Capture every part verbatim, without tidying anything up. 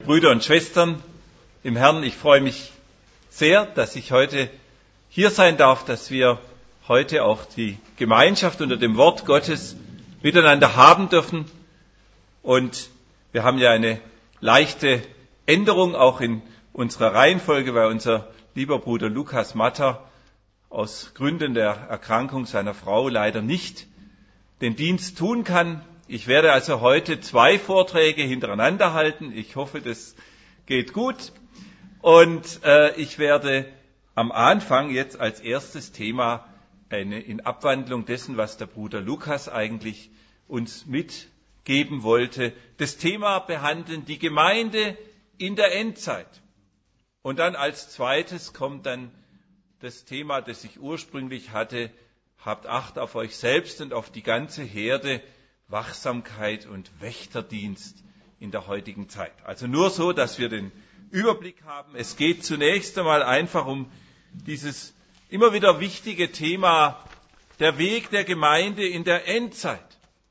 Brüder und Schwestern im Herrn, ich freue mich sehr, dass ich heute hier sein darf, dass wir heute auch die Gemeinschaft unter dem Wort Gottes miteinander haben dürfen. Und wir haben ja eine leichte Änderung auch in unserer Reihenfolge, weil unser lieber Bruder Lukas Matter aus Gründen der Erkrankung seiner Frau leider nicht den Dienst tun kann. Ich werde also heute zwei Vorträge hintereinander halten. Ich hoffe, das geht gut. Und äh, ich werde am Anfang jetzt als erstes Thema eine in Abwandlung dessen, was der Bruder Lukas eigentlich uns mitgeben wollte, das Thema behandeln, die Gemeinde in der Endzeit. Und dann als zweites kommt dann das Thema, das ich ursprünglich hatte, habt Acht auf euch selbst und auf die ganze Herde, Wachsamkeit und Wächterdienst in der heutigen Zeit. Also nur so, dass wir den Überblick haben. Es geht zunächst einmal einfach um dieses immer wieder wichtige Thema, der Weg der Gemeinde in der Endzeit.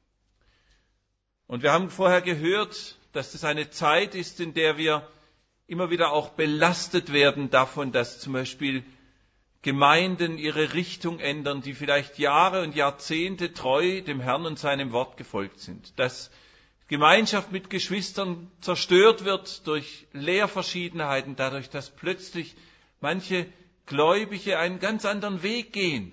Und wir haben vorher gehört, dass das eine Zeit ist, in der wir immer wieder auch belastet werden davon, dass zum Beispiel Gemeinden ihre Richtung ändern, die vielleicht Jahre und Jahrzehnte treu dem Herrn und seinem Wort gefolgt sind. Dass Gemeinschaft mit Geschwistern zerstört wird durch Lehrverschiedenheiten, dadurch, dass plötzlich manche Gläubige einen ganz anderen Weg gehen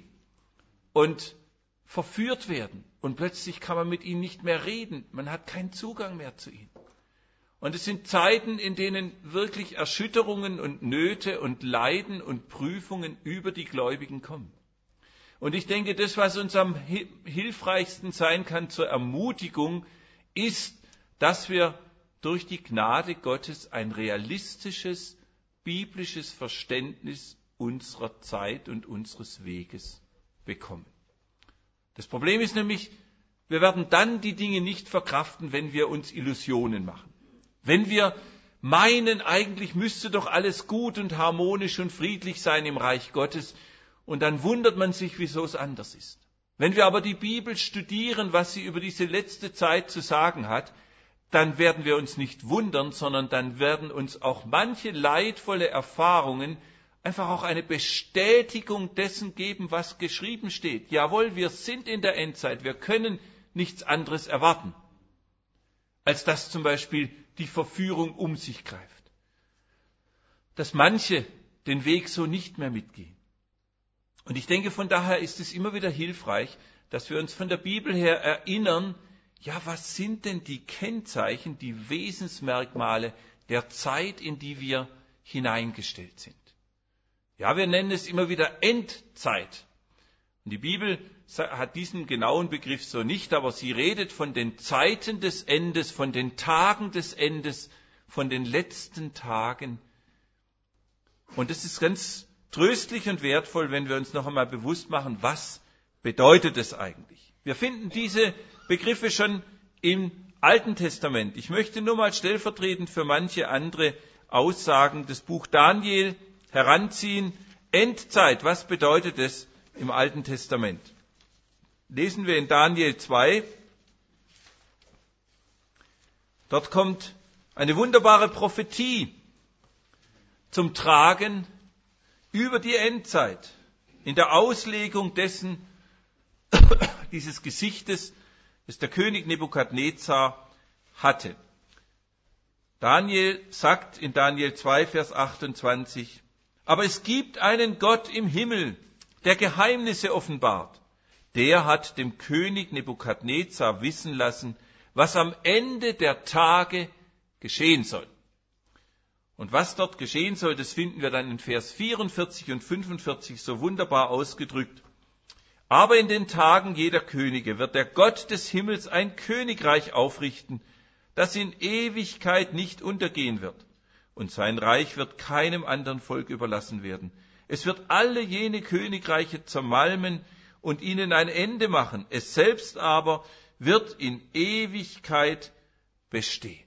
und verführt werden. Und plötzlich kann man mit ihnen nicht mehr reden. Man hat keinen Zugang mehr zu ihnen. Und es sind Zeiten, in denen wirklich Erschütterungen und Nöte und Leiden und Prüfungen über die Gläubigen kommen. Und ich denke, das, was uns am hilfreichsten sein kann zur Ermutigung, ist, dass wir durch die Gnade Gottes ein realistisches, biblisches Verständnis unserer Zeit und unseres Weges bekommen. Das Problem ist nämlich, wir werden dann die Dinge nicht verkraften, wenn wir uns Illusionen machen. Wenn wir meinen, eigentlich müsste doch alles gut und harmonisch und friedlich sein im Reich Gottes, und dann wundert man sich, wieso es anders ist. Wenn wir aber die Bibel studieren, was sie über diese letzte Zeit zu sagen hat, dann werden wir uns nicht wundern, sondern dann werden uns auch manche leidvolle Erfahrungen einfach auch eine Bestätigung dessen geben, was geschrieben steht. Jawohl, wir sind in der Endzeit, wir können nichts anderes erwarten, als dass zum Beispiel die Verführung um sich greift. Dass manche den Weg so nicht mehr mitgehen. Und ich denke, von daher ist es immer wieder hilfreich, dass wir uns von der Bibel her erinnern, ja, was sind denn die Kennzeichen, die Wesensmerkmale der Zeit, in die wir hineingestellt sind? Ja, wir nennen es immer wieder Endzeit. Und die Bibel hat diesen genauen Begriff so nicht, aber sie redet von den Zeiten des Endes, von den Tagen des Endes, von den letzten Tagen. Und es ist ganz tröstlich und wertvoll, wenn wir uns noch einmal bewusst machen, was bedeutet es eigentlich? Wir finden diese Begriffe schon im Alten Testament. Ich möchte nur mal stellvertretend für manche andere Aussagen das Buch Daniel heranziehen. Endzeit, was bedeutet es im Alten Testament? Lesen wir in Daniel zwei. Dort kommt eine wunderbare Prophetie zum Tragen über die Endzeit, in der Auslegung dessen, dieses Gesichtes, das der König Nebukadnezar hatte. Daniel sagt in Daniel zwei, Vers achtundzwanzig, aber es gibt einen Gott im Himmel, der Geheimnisse offenbart. Der hat dem König Nebukadnezar wissen lassen, was am Ende der Tage geschehen soll. Und was dort geschehen soll, das finden wir dann in Vers vierundvierzig und fünfundvierzig so wunderbar ausgedrückt. Aber in den Tagen jeder Könige wird der Gott des Himmels ein Königreich aufrichten, das in Ewigkeit nicht untergehen wird. Und sein Reich wird keinem anderen Volk überlassen werden. Es wird alle jene Königreiche zermalmen und ihnen ein Ende machen. Es selbst aber wird in Ewigkeit bestehen.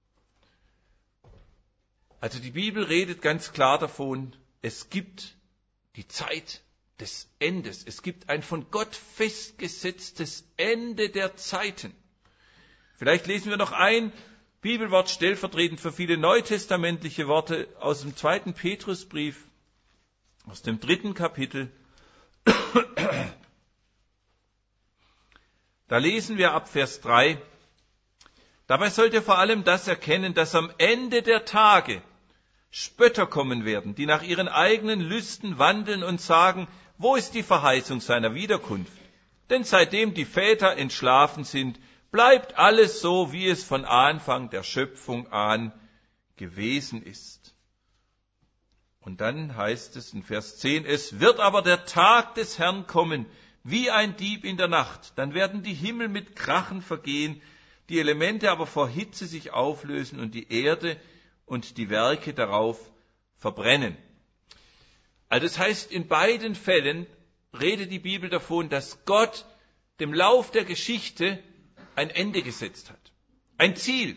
Also die Bibel redet ganz klar davon, es gibt die Zeit des Endes. Es gibt ein von Gott festgesetztes Ende der Zeiten. Vielleicht lesen wir noch ein Bibelwort stellvertretend für viele neutestamentliche Worte aus dem zweiten Petrusbrief, aus dem dritten Kapitel. Da lesen wir ab Vers drei. Dabei sollt ihr vor allem das erkennen, dass am Ende der Tage Spötter kommen werden, die nach ihren eigenen Lüsten wandeln und sagen, wo ist die Verheißung seiner Wiederkunft? Denn seitdem die Väter entschlafen sind, bleibt alles so, wie es von Anfang der Schöpfung an gewesen ist. Und dann heißt es in Vers zehn, es wird aber der Tag des Herrn kommen, wie ein Dieb in der Nacht. Dann werden die Himmel mit Krachen vergehen, die Elemente aber vor Hitze sich auflösen und die Erde und die Werke darauf verbrennen. Also das heißt, in beiden Fällen redet die Bibel davon, dass Gott dem Lauf der Geschichte ein Ende gesetzt hat. Ein Ziel.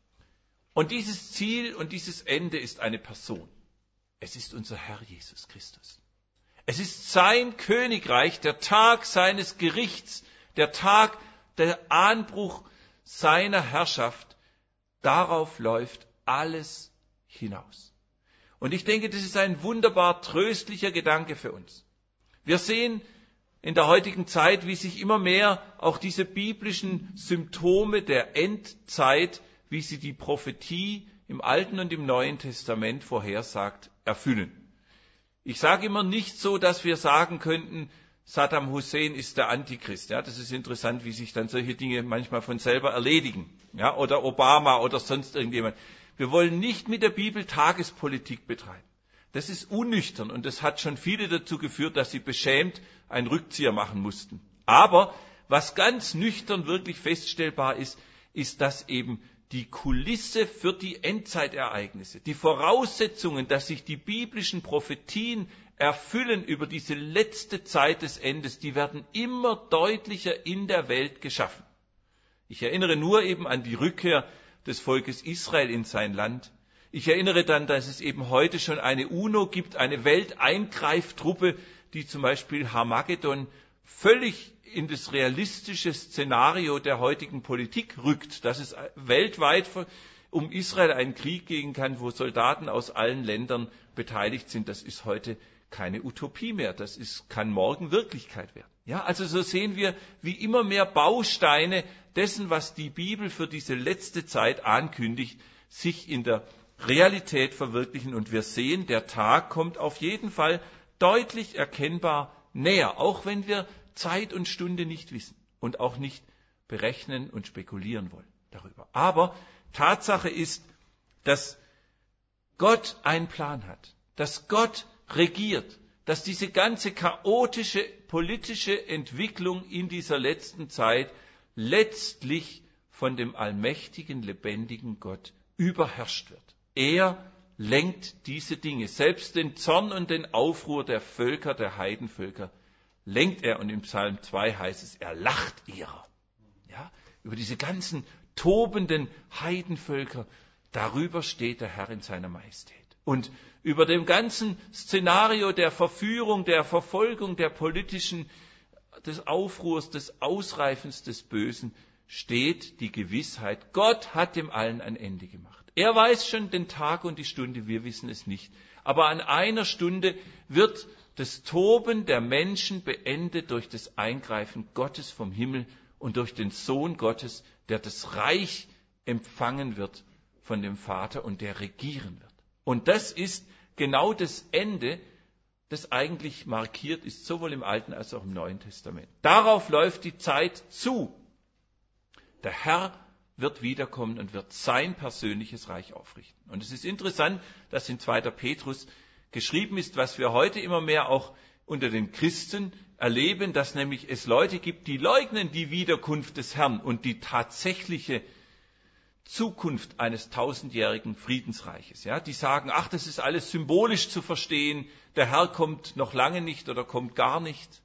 Und dieses Ziel und dieses Ende ist eine Person. Es ist unser Herr Jesus Christus. Es ist sein Königreich, der Tag seines Gerichts, der Tag, der Anbruch seiner Herrschaft. Darauf läuft alles hinaus. Und ich denke, das ist ein wunderbar tröstlicher Gedanke für uns. Wir sehen in der heutigen Zeit, wie sich immer mehr auch diese biblischen Symptome der Endzeit, wie sie die Prophetie im Alten und im Neuen Testament vorhersagt, erfüllen. Ich sage immer nicht so, dass wir sagen könnten, Saddam Hussein ist der Antichrist. Ja, das ist interessant, wie sich dann solche Dinge manchmal von selber erledigen. Ja, oder Obama oder sonst irgendjemand. Wir wollen nicht mit der Bibel Tagespolitik betreiben. Das ist unnüchtern und das hat schon viele dazu geführt, dass sie beschämt einen Rückzieher machen mussten. Aber was ganz nüchtern wirklich feststellbar ist, ist, dass eben die Kulisse für die Endzeitereignisse, die Voraussetzungen, dass sich die biblischen Prophetien erfüllen über diese letzte Zeit des Endes, die werden immer deutlicher in der Welt geschaffen. Ich erinnere nur eben an die Rückkehr des Volkes Israel in sein Land. Ich erinnere dann, dass es eben heute schon eine UNO gibt, eine Welteingreiftruppe, die zum Beispiel Harmagedon völlig in das realistische Szenario der heutigen Politik rückt, dass es weltweit um Israel einen Krieg gehen kann, wo Soldaten aus allen Ländern beteiligt sind. Das ist heute keine Utopie mehr. Das ist, kann morgen Wirklichkeit werden. Ja, also so sehen wir, wie immer mehr Bausteine dessen, was die Bibel für diese letzte Zeit ankündigt, sich in der Realität verwirklichen. Und wir sehen, der Tag kommt auf jeden Fall deutlich erkennbar näher, auch wenn wir Zeit und Stunde nicht wissen und auch nicht berechnen und spekulieren wollen darüber. Aber Tatsache ist, dass Gott einen Plan hat, dass Gott regiert, dass diese ganze chaotische politische Entwicklung in dieser letzten Zeit letztlich von dem allmächtigen, lebendigen Gott überherrscht wird. Er lenkt diese Dinge, selbst den Zorn und den Aufruhr der Völker, der Heidenvölker, lenkt er. Und im Psalm zwei heißt es, er lacht ihrer. Ja, über diese ganzen tobenden Heidenvölker, darüber steht der Herr in seiner Majestät. Und über dem ganzen Szenario der Verführung, der Verfolgung, der politischen, des Aufruhrs, des Ausreifens des Bösen steht die Gewissheit, Gott hat dem allen ein Ende gemacht. Er weiß schon den Tag und die Stunde, wir wissen es nicht. Aber an einer Stunde wird das Toben der Menschen beendet durch das Eingreifen Gottes vom Himmel und durch den Sohn Gottes, der das Reich empfangen wird von dem Vater und der regieren wird. Und das ist genau das Ende, das eigentlich markiert ist, sowohl im Alten als auch im Neuen Testament. Darauf läuft die Zeit zu. Der Herr wird wiederkommen und wird sein persönliches Reich aufrichten. Und es ist interessant, dass in zweiter Petrus geschrieben ist, was wir heute immer mehr auch unter den Christen erleben, dass nämlich es Leute gibt, die leugnen die Wiederkunft des Herrn und die tatsächliche Zukunft eines tausendjährigen Friedensreiches. Ja, die sagen, ach, das ist alles symbolisch zu verstehen, der Herr kommt noch lange nicht oder kommt gar nicht.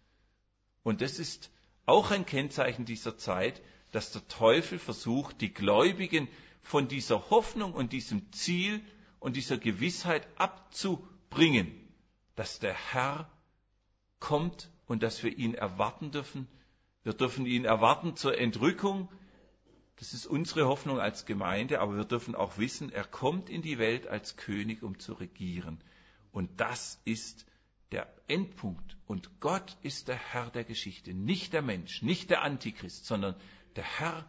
Und das ist auch ein Kennzeichen dieser Zeit, dass der Teufel versucht, die Gläubigen von dieser Hoffnung und diesem Ziel und dieser Gewissheit abzubringen, dass der Herr kommt und dass wir ihn erwarten dürfen. Wir dürfen ihn erwarten zur Entrückung Das ist unsere Hoffnung als Gemeinde, aber wir dürfen auch wissen, er kommt in die Welt als König, um zu regieren. Und das ist der Endpunkt. Und Gott ist der Herr der Geschichte, nicht der Mensch, nicht der Antichrist, sondern der Herr,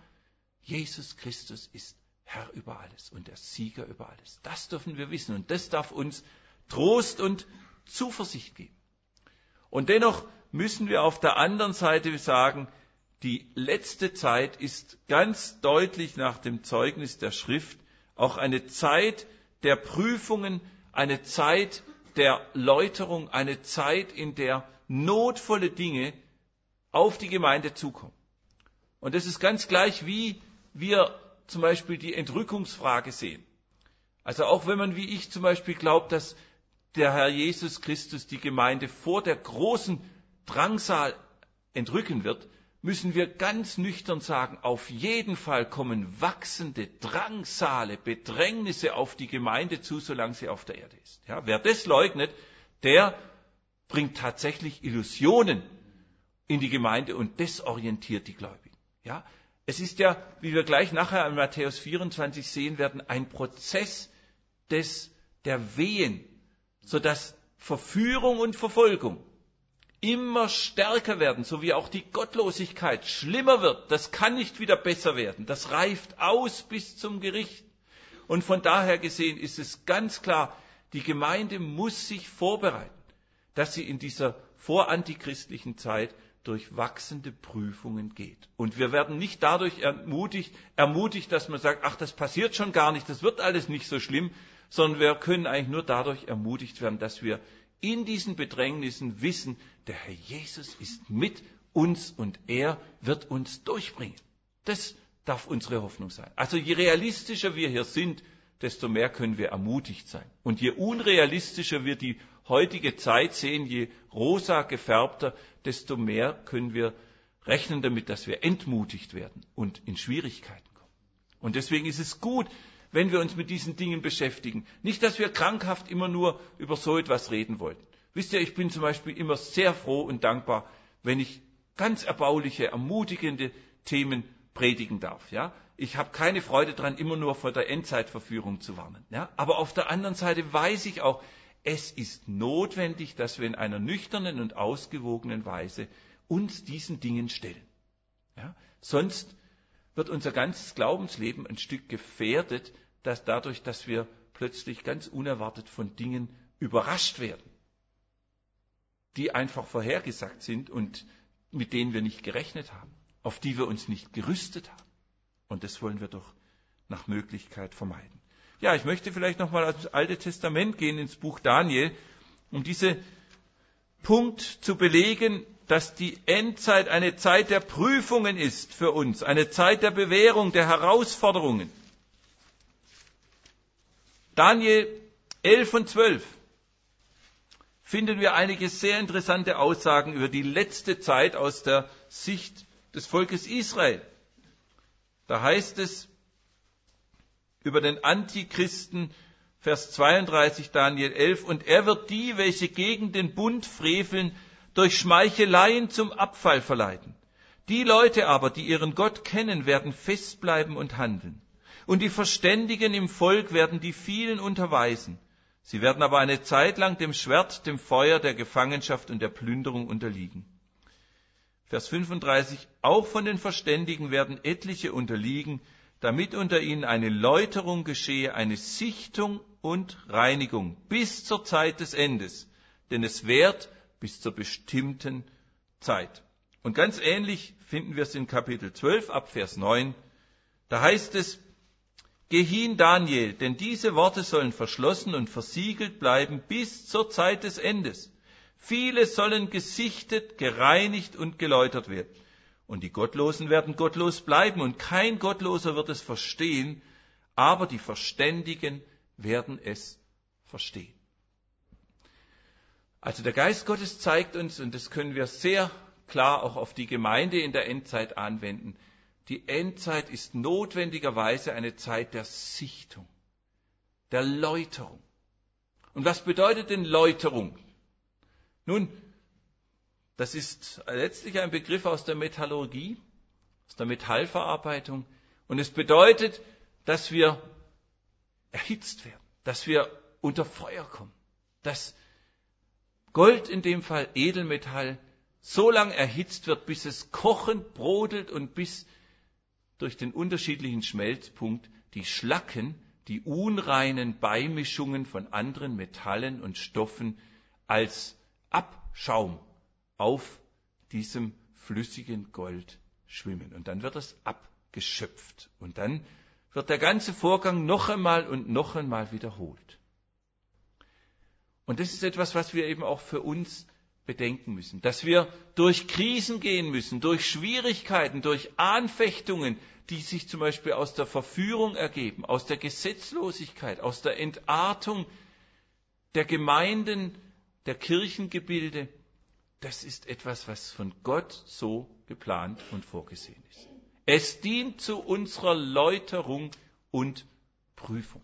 Jesus Christus, ist Herr über alles und der Sieger über alles. Das dürfen wir wissen und das darf uns Trost und Zuversicht geben. Und dennoch müssen wir auf der anderen Seite sagen, die letzte Zeit ist ganz deutlich nach dem Zeugnis der Schrift auch eine Zeit der Prüfungen, eine Zeit der Läuterung, eine Zeit, in der notvolle Dinge auf die Gemeinde zukommen. Und das ist ganz gleich, wie wir zum Beispiel die Entrückungsfrage sehen. Also auch wenn man wie ich zum Beispiel glaubt, dass der Herr Jesus Christus die Gemeinde vor der großen Drangsal entrücken wird, müssen wir ganz nüchtern sagen, auf jeden Fall kommen wachsende Drangsale, Bedrängnisse auf die Gemeinde zu, solange sie auf der Erde ist. Ja, wer das leugnet, der bringt tatsächlich Illusionen in die Gemeinde und desorientiert die Gläubigen. Ja, es ist ja, wie wir gleich nachher in Matthäus vierundzwanzig sehen werden, ein Prozess des, der Wehen, sodass Verführung und Verfolgung immer stärker werden, so wie auch die Gottlosigkeit schlimmer wird. Das kann nicht wieder besser werden. Das reift aus bis zum Gericht. Und von daher gesehen ist es ganz klar, die Gemeinde muss sich vorbereiten, dass sie in dieser vorantichristlichen Zeit durch wachsende Prüfungen geht. Und wir werden nicht dadurch ermutigt, ermutigt, dass man sagt, ach, das passiert schon gar nicht, das wird alles nicht so schlimm, sondern wir können eigentlich nur dadurch ermutigt werden, dass wir in diesen Bedrängnissen wissen, der Herr Jesus ist mit uns und er wird uns durchbringen. Das darf unsere Hoffnung sein. Also je realistischer wir hier sind, desto mehr können wir ermutigt sein. Und je unrealistischer wir die heutige Zeit sehen, je rosa gefärbter, desto mehr können wir rechnen damit, dass wir entmutigt werden und in Schwierigkeiten kommen. Und deswegen ist es gut, wenn wir uns mit diesen Dingen beschäftigen. Nicht, dass wir krankhaft immer nur über so etwas reden wollten. Wisst ihr, ich bin zum Beispiel immer sehr froh und dankbar, wenn ich ganz erbauliche, ermutigende Themen predigen darf. Ja? Ich habe keine Freude daran, immer nur vor der Endzeitverführung zu warnen. Ja? Aber auf der anderen Seite weiß ich auch, es ist notwendig, dass wir in einer nüchternen und ausgewogenen Weise uns diesen Dingen stellen. Ja? Sonst wird unser ganzes Glaubensleben ein Stück gefährdet, dass dadurch, dass wir plötzlich ganz unerwartet von Dingen überrascht werden, die einfach vorhergesagt sind und mit denen wir nicht gerechnet haben, auf die wir uns nicht gerüstet haben. Und das wollen wir doch nach Möglichkeit vermeiden. Ja, ich möchte vielleicht nochmal ans Alte Testament gehen, ins Buch Daniel, um diesen Punkt zu belegen, dass die Endzeit eine Zeit der Prüfungen ist für uns, eine Zeit der Bewährung, der Herausforderungen. Daniel elf und zwölf finden wir einige sehr interessante Aussagen über die letzte Zeit aus der Sicht des Volkes Israel. Da heißt es über den Antichristen, Vers zweiunddreißig, Daniel elf, und er wird die, welche gegen den Bund freveln, durch Schmeicheleien zum Abfall verleiten. Die Leute aber, die ihren Gott kennen, werden festbleiben und handeln. Und die Verständigen im Volk werden die vielen unterweisen. Sie werden aber eine Zeit lang dem Schwert, dem Feuer, der Gefangenschaft und der Plünderung unterliegen. Vers fünfunddreißig, auch von den Verständigen werden etliche unterliegen, damit unter ihnen eine Läuterung geschehe, eine Sichtung und Reinigung bis zur Zeit des Endes. Denn es währt bis zur bestimmten Zeit. Und ganz ähnlich finden wir es in Kapitel zwölf ab Vers neun. Da heißt es, Geh hin, Daniel, denn diese Worte sollen verschlossen und versiegelt bleiben bis zur Zeit des Endes. Viele sollen gesichtet, gereinigt und geläutert werden. Und die Gottlosen werden gottlos bleiben und kein Gottloser wird es verstehen, aber die Verständigen werden es verstehen. Also der Geist Gottes zeigt uns, und das können wir sehr klar auch auf die Gemeinde in der Endzeit anwenden, die Endzeit ist notwendigerweise eine Zeit der Sichtung, der Läuterung. Und was bedeutet denn Läuterung? Nun, das ist letztlich ein Begriff aus der Metallurgie, aus der Metallverarbeitung. Und es bedeutet, dass wir erhitzt werden, dass wir unter Feuer kommen, dass Gold, in dem Fall Edelmetall, so lange erhitzt wird, bis es kochend brodelt und bis durch den unterschiedlichen Schmelzpunkt die Schlacken, die unreinen Beimischungen von anderen Metallen und Stoffen als Abschaum auf diesem flüssigen Gold schwimmen. Und dann wird es abgeschöpft. Und dann wird der ganze Vorgang noch einmal und noch einmal wiederholt. Und das ist etwas, was wir eben auch für uns bedenken müssen, dass wir durch Krisen gehen müssen, durch Schwierigkeiten, durch Anfechtungen, die sich zum Beispiel aus der Verführung ergeben, aus der Gesetzlosigkeit, aus der Entartung der Gemeinden, der Kirchengebilde. Das ist etwas, was von Gott so geplant und vorgesehen ist. Es dient zu unserer Läuterung und Prüfung.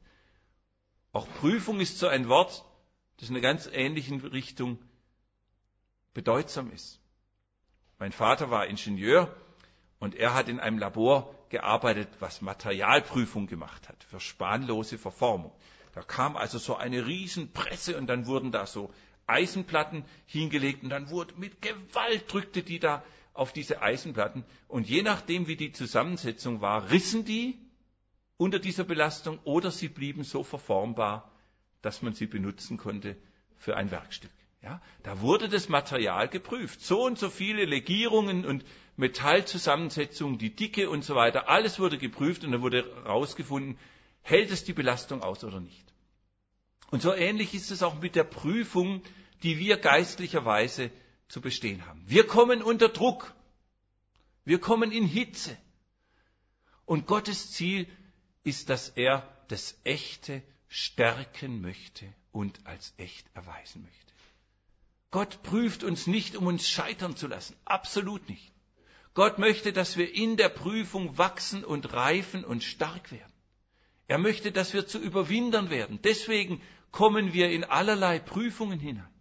Auch Prüfung ist so ein Wort, das in einer ganz ähnlichen Richtung bedeutsam ist. Mein Vater war Ingenieur und er hat in einem Labor gearbeitet, was Materialprüfung gemacht hat für spanlose Verformung. Da kam also so eine Riesenpresse und dann wurden da so Eisenplatten hingelegt und dann wurde mit Gewalt drückte die da auf diese Eisenplatten und je nachdem, wie die Zusammensetzung war, rissen die unter dieser Belastung oder sie blieben so verformbar, dass man sie benutzen konnte für ein Werkstück. Ja, da wurde das Material geprüft. So und so viele Legierungen und Metallzusammensetzungen, die Dicke und so weiter, alles wurde geprüft und dann wurde herausgefunden, hält es die Belastung aus oder nicht. Und so ähnlich ist es auch mit der Prüfung, die wir geistlicherweise zu bestehen haben. Wir kommen unter Druck. Wir kommen in Hitze. Und Gottes Ziel ist, dass er das Echte stärken möchte und als echt erweisen möchte. Gott prüft uns nicht, um uns scheitern zu lassen. Absolut nicht. Gott möchte, dass wir in der Prüfung wachsen und reifen und stark werden. Er möchte, dass wir zu Überwindern werden. Deswegen kommen wir in allerlei Prüfungen hinein.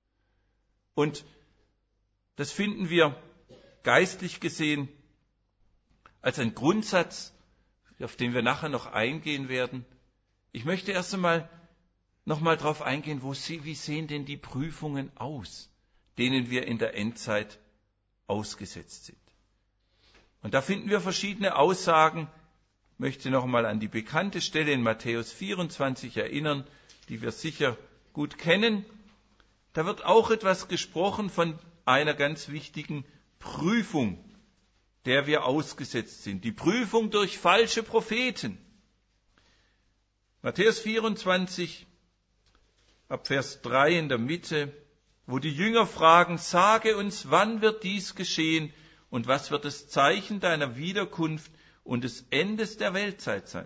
Und das finden wir geistlich gesehen als ein Grundsatz, auf den wir nachher noch eingehen werden. Ich möchte erst einmal noch mal darauf eingehen, wo sie, wie sehen denn die Prüfungen aus, denen wir in der Endzeit ausgesetzt sind. Und da finden wir verschiedene Aussagen. Ich möchte noch mal an die bekannte Stelle in Matthäus vierundzwanzig erinnern, die wir sicher gut kennen. Da wird auch etwas gesprochen von einer ganz wichtigen Prüfung, der wir ausgesetzt sind. Die Prüfung durch falsche Propheten. Matthäus vierundzwanzig, ab Vers drei in der Mitte, wo die Jünger fragen, sage uns, wann wird dies geschehen und was wird das Zeichen deiner Wiederkunft und des Endes der Weltzeit sein?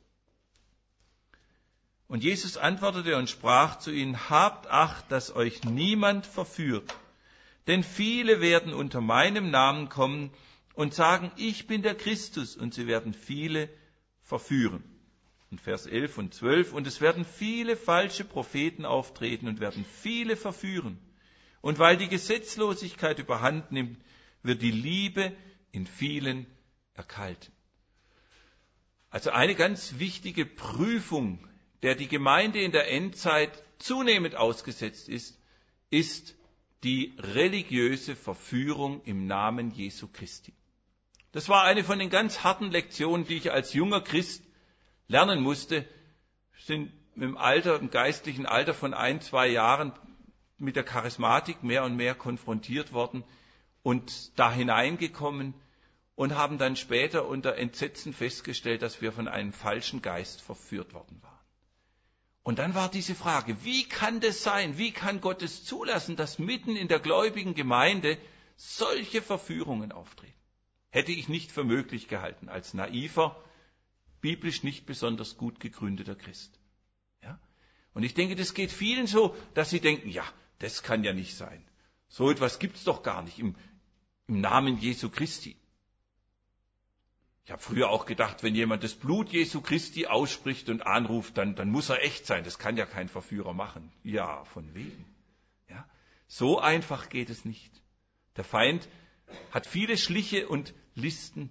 Und Jesus antwortete und sprach zu ihnen, habt Acht, dass euch niemand verführt, denn viele werden unter meinem Namen kommen und sagen, ich bin der Christus, und sie werden viele verführen. Und Vers elf und zwölf, und es werden viele falsche Propheten auftreten und werden viele verführen. Und weil die Gesetzlosigkeit überhand nimmt, wird die Liebe in vielen erkalten. Also eine ganz wichtige Prüfung, der die Gemeinde in der Endzeit zunehmend ausgesetzt ist, ist die religiöse Verführung im Namen Jesu Christi. Das war eine von den ganz harten Lektionen, die ich als junger Christ lernen musste. Wir sind im Alter, im geistlichen Alter von ein, zwei Jahren mit der Charismatik mehr und mehr konfrontiert worden und da hineingekommen und haben dann später unter Entsetzen festgestellt, dass wir von einem falschen Geist verführt worden waren. Und dann war diese Frage, wie kann das sein? Wie kann Gott es zulassen, dass mitten in der gläubigen Gemeinde solche Verführungen auftreten? Hätte ich nicht für möglich gehalten, als naiver, biblisch nicht besonders gut gegründeter Christ. Ja? Und ich denke, das geht vielen so, dass sie denken, ja, das kann ja nicht sein. So etwas gibt es doch gar nicht im, im Namen Jesu Christi. Ich habe früher auch gedacht, wenn jemand das Blut Jesu Christi ausspricht und anruft, dann, dann muss er echt sein. Das kann ja kein Verführer machen. Ja, von wegen. Ja? So einfach geht es nicht. Der Feind hat viele Schliche und Listen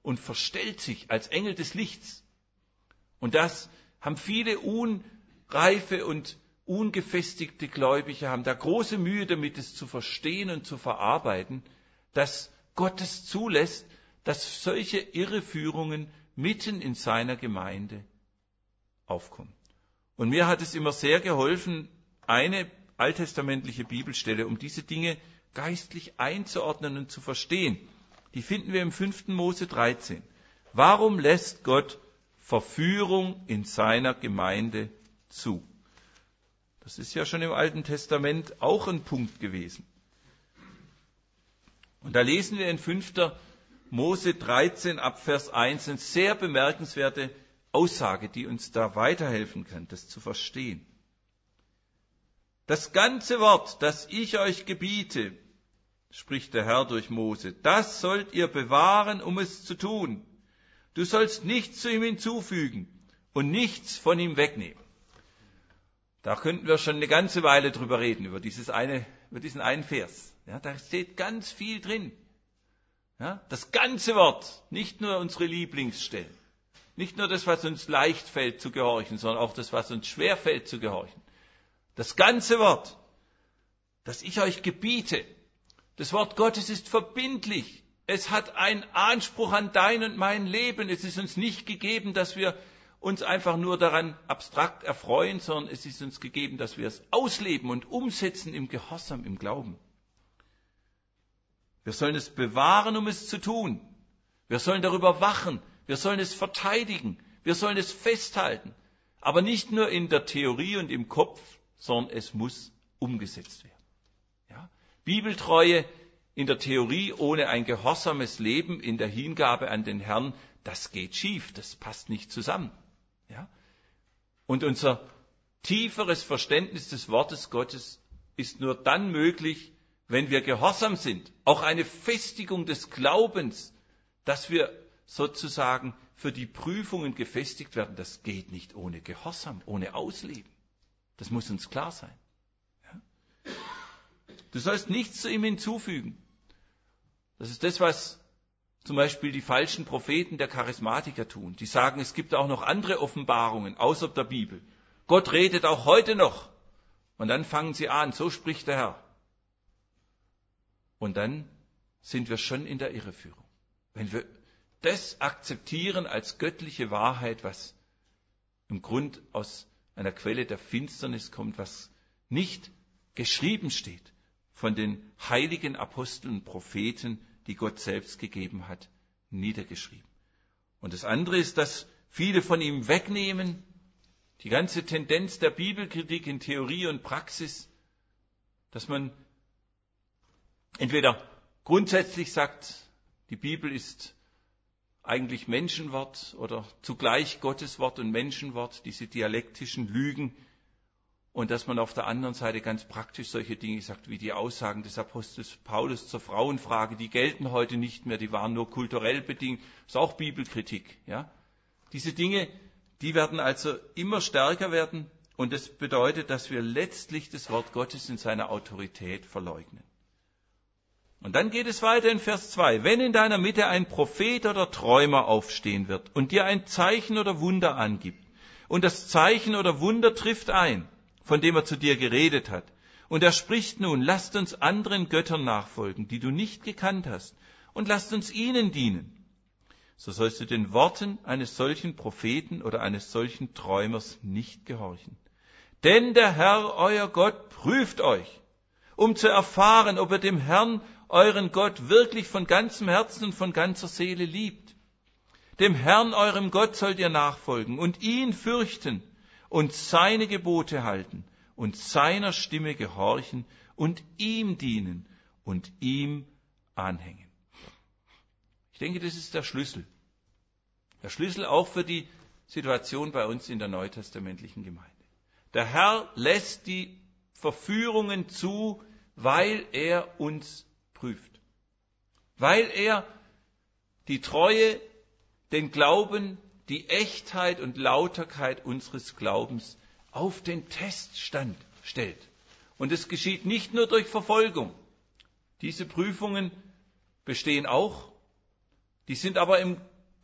und verstellt sich als Engel des Lichts. Und das haben viele unreife und ungefestigte Gläubige, haben da große Mühe damit, es zu verstehen und zu verarbeiten, dass Gott es zulässt, dass solche Irreführungen mitten in seiner Gemeinde aufkommen. Und mir hat es immer sehr geholfen, eine alttestamentliche Bibelstelle, um diese Dinge geistlich einzuordnen und zu verstehen. Die finden wir im fünften Mose dreizehn. Warum lässt Gott Verführung in seiner Gemeinde zu? Das ist ja schon im Alten Testament auch ein Punkt gewesen. Und da lesen wir in fünften Mose dreizehn ab Vers eins eine sehr bemerkenswerte Aussage, die uns da weiterhelfen kann, das zu verstehen. Das ganze Wort, das ich euch gebiete, spricht der Herr durch Mose, das sollt ihr bewahren, um es zu tun. Du sollst nichts zu ihm hinzufügen und nichts von ihm wegnehmen. Da könnten wir schon eine ganze Weile drüber reden, über, dieses eine, über diesen einen Vers. Ja, da steht ganz viel drin. Ja, das ganze Wort, nicht nur unsere Lieblingsstellen, nicht nur das, was uns leicht fällt zu gehorchen, sondern auch das, was uns schwer fällt zu gehorchen. Das ganze Wort, das ich euch gebiete, das Wort Gottes ist verbindlich. Es hat einen Anspruch an dein und mein Leben. Es ist uns nicht gegeben, dass wir uns einfach nur daran abstrakt erfreuen, sondern es ist uns gegeben, dass wir es ausleben und umsetzen im Gehorsam, im Glauben. Wir sollen es bewahren, um es zu tun. Wir sollen darüber wachen. Wir sollen es verteidigen. Wir sollen es festhalten. Aber nicht nur in der Theorie und im Kopf, sondern es muss umgesetzt werden. Ja? Bibeltreue in der Theorie ohne ein gehorsames Leben in der Hingabe an den Herrn, das geht schief, das passt nicht zusammen. Ja? Und unser tieferes Verständnis des Wortes Gottes ist nur dann möglich, wenn wir gehorsam sind. Auch eine Festigung des Glaubens, dass wir sozusagen für die Prüfungen gefestigt werden, das geht nicht ohne Gehorsam, ohne Ausleben. Das muss uns klar sein. Ja? Du sollst nichts zu ihm hinzufügen. Das ist das, was zum Beispiel die falschen Propheten der Charismatiker tun. Die sagen, es gibt auch noch andere Offenbarungen außer der Bibel. Gott redet auch heute noch. Und dann fangen sie an, so spricht der Herr. Und dann sind wir schon in der Irreführung. Wenn wir das akzeptieren als göttliche Wahrheit, was im Grund aus einer Quelle der Finsternis kommt, was nicht geschrieben steht von den heiligen Aposteln und Propheten, die Gott selbst gegeben hat, niedergeschrieben. Und das andere ist, dass viele von ihm wegnehmen, die ganze Tendenz der Bibelkritik in Theorie und Praxis, dass man entweder grundsätzlich sagt, die Bibel ist eigentlich Menschenwort oder zugleich Gottes Wort und Menschenwort, diese dialektischen Lügen, und dass man auf der anderen Seite ganz praktisch solche Dinge sagt, wie die Aussagen des Apostels Paulus zur Frauenfrage, die gelten heute nicht mehr, die waren nur kulturell bedingt, das ist auch Bibelkritik. Ja? Diese Dinge, die werden also immer stärker werden, und das bedeutet, dass wir letztlich das Wort Gottes in seiner Autorität verleugnen. Und dann geht es weiter in Vers zwei. Wenn in deiner Mitte ein Prophet oder Träumer aufstehen wird und dir ein Zeichen oder Wunder angibt, und das Zeichen oder Wunder trifft ein, von dem er zu dir geredet hat, und er spricht nun, lasst uns anderen Göttern nachfolgen, die du nicht gekannt hast, und lasst uns ihnen dienen, so sollst du den Worten eines solchen Propheten oder eines solchen Träumers nicht gehorchen. Denn der Herr, euer Gott, prüft euch, um zu erfahren, ob ihr dem Herrn, euren Gott, wirklich von ganzem Herzen und von ganzer Seele liebt. Dem Herrn, eurem Gott, sollt ihr nachfolgen und ihn fürchten und seine Gebote halten und seiner Stimme gehorchen und ihm dienen und ihm anhängen. Ich denke, das ist der Schlüssel. Der Schlüssel auch für die Situation bei uns in der neutestamentlichen Gemeinde. Der Herr lässt die Verführungen zu, weil er uns prüft. Weil er die Treue, den Glauben, die Echtheit und Lauterkeit unseres Glaubens auf den Teststand stellt. Und es geschieht nicht nur durch Verfolgung. Diese Prüfungen bestehen auch. Die sind aber im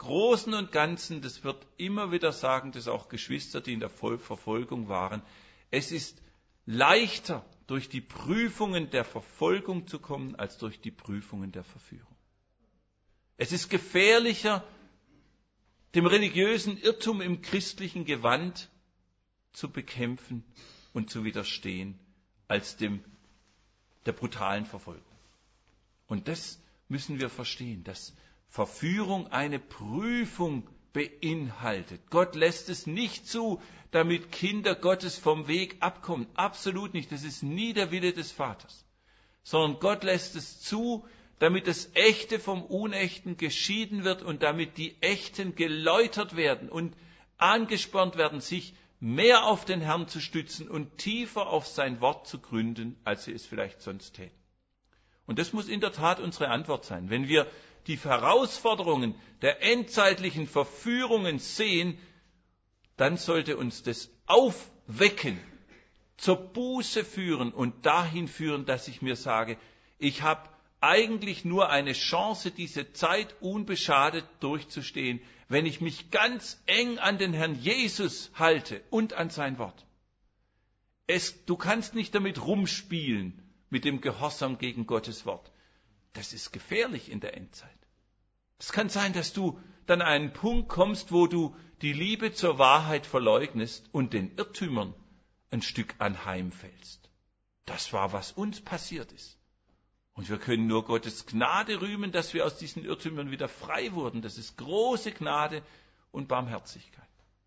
Großen und Ganzen, das wird immer wieder sagen, dass auch Geschwister, die in der Verfolgung waren, es ist leichter, durch die Prüfungen der Verfolgung zu kommen, als durch die Prüfungen der Verführung. Es ist gefährlicher, dem religiösen Irrtum im christlichen Gewand zu bekämpfen und zu widerstehen, als dem der brutalen Verfolgung. Und das müssen wir verstehen, dass Verführung eine Prüfung beinhaltet. Gott lässt es nicht zu, damit Kinder Gottes vom Weg abkommen. Absolut nicht. Das ist nie der Wille des Vaters. Sondern Gott lässt es zu, damit das Echte vom Unechten geschieden wird und damit die Echten geläutert werden und angespornt werden, sich mehr auf den Herrn zu stützen und tiefer auf sein Wort zu gründen, als sie es vielleicht sonst täten. Und das muss in der Tat unsere Antwort sein. Wenn wir die Herausforderungen der endzeitlichen Verführungen sehen, dann sollte uns das aufwecken, zur Buße führen und dahin führen, dass ich mir sage, ich habe eigentlich nur eine Chance, diese Zeit unbeschadet durchzustehen, wenn ich mich ganz eng an den Herrn Jesus halte und an sein Wort. Es, du kannst nicht damit rumspielen, mit dem Gehorsam gegen Gottes Wort. Das ist gefährlich in der Endzeit. Es kann sein, dass du dann an einen Punkt kommst, wo du die Liebe zur Wahrheit verleugnest und den Irrtümern ein Stück anheimfällst. Das war, was uns passiert ist. Und wir können nur Gottes Gnade rühmen, dass wir aus diesen Irrtümern wieder frei wurden. Das ist große Gnade und Barmherzigkeit.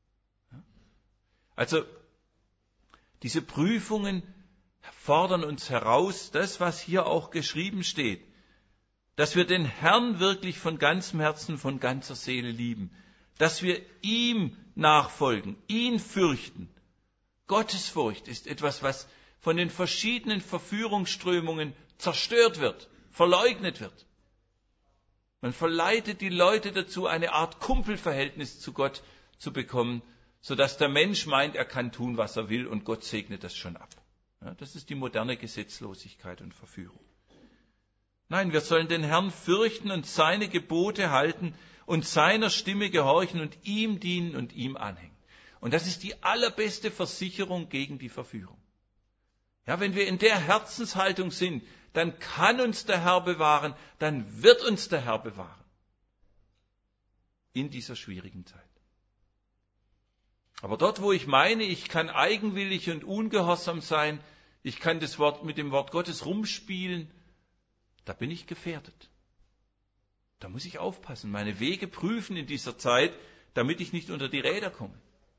Also, diese Prüfungen fordern uns heraus, das, was hier auch geschrieben steht, dass wir den Herrn wirklich von ganzem Herzen, von ganzer Seele lieben, dass wir ihm nachfolgen, ihn fürchten. Gottesfurcht ist etwas, was von den verschiedenen Verführungsströmungen zerstört wird, verleugnet wird. Man verleitet die Leute dazu, eine Art Kumpelverhältnis zu Gott zu bekommen, sodass der Mensch meint, er kann tun, was er will und Gott segnet das schon ab. Ja, das ist die moderne Gesetzlosigkeit und Verführung. Nein, wir sollen den Herrn fürchten und seine Gebote halten und seiner Stimme gehorchen und ihm dienen und ihm anhängen. Und das ist die allerbeste Versicherung gegen die Verführung. Ja, wenn wir in der Herzenshaltung sind, dann kann uns der Herr bewahren, dann wird uns der Herr bewahren. In dieser schwierigen Zeit. Aber dort, wo ich meine, ich kann eigenwillig und ungehorsam sein, ich kann das Wort mit dem Wort Gottes rumspielen, da bin ich gefährdet. Da muss ich aufpassen, meine Wege prüfen in dieser Zeit, damit ich nicht unter die Räder komme.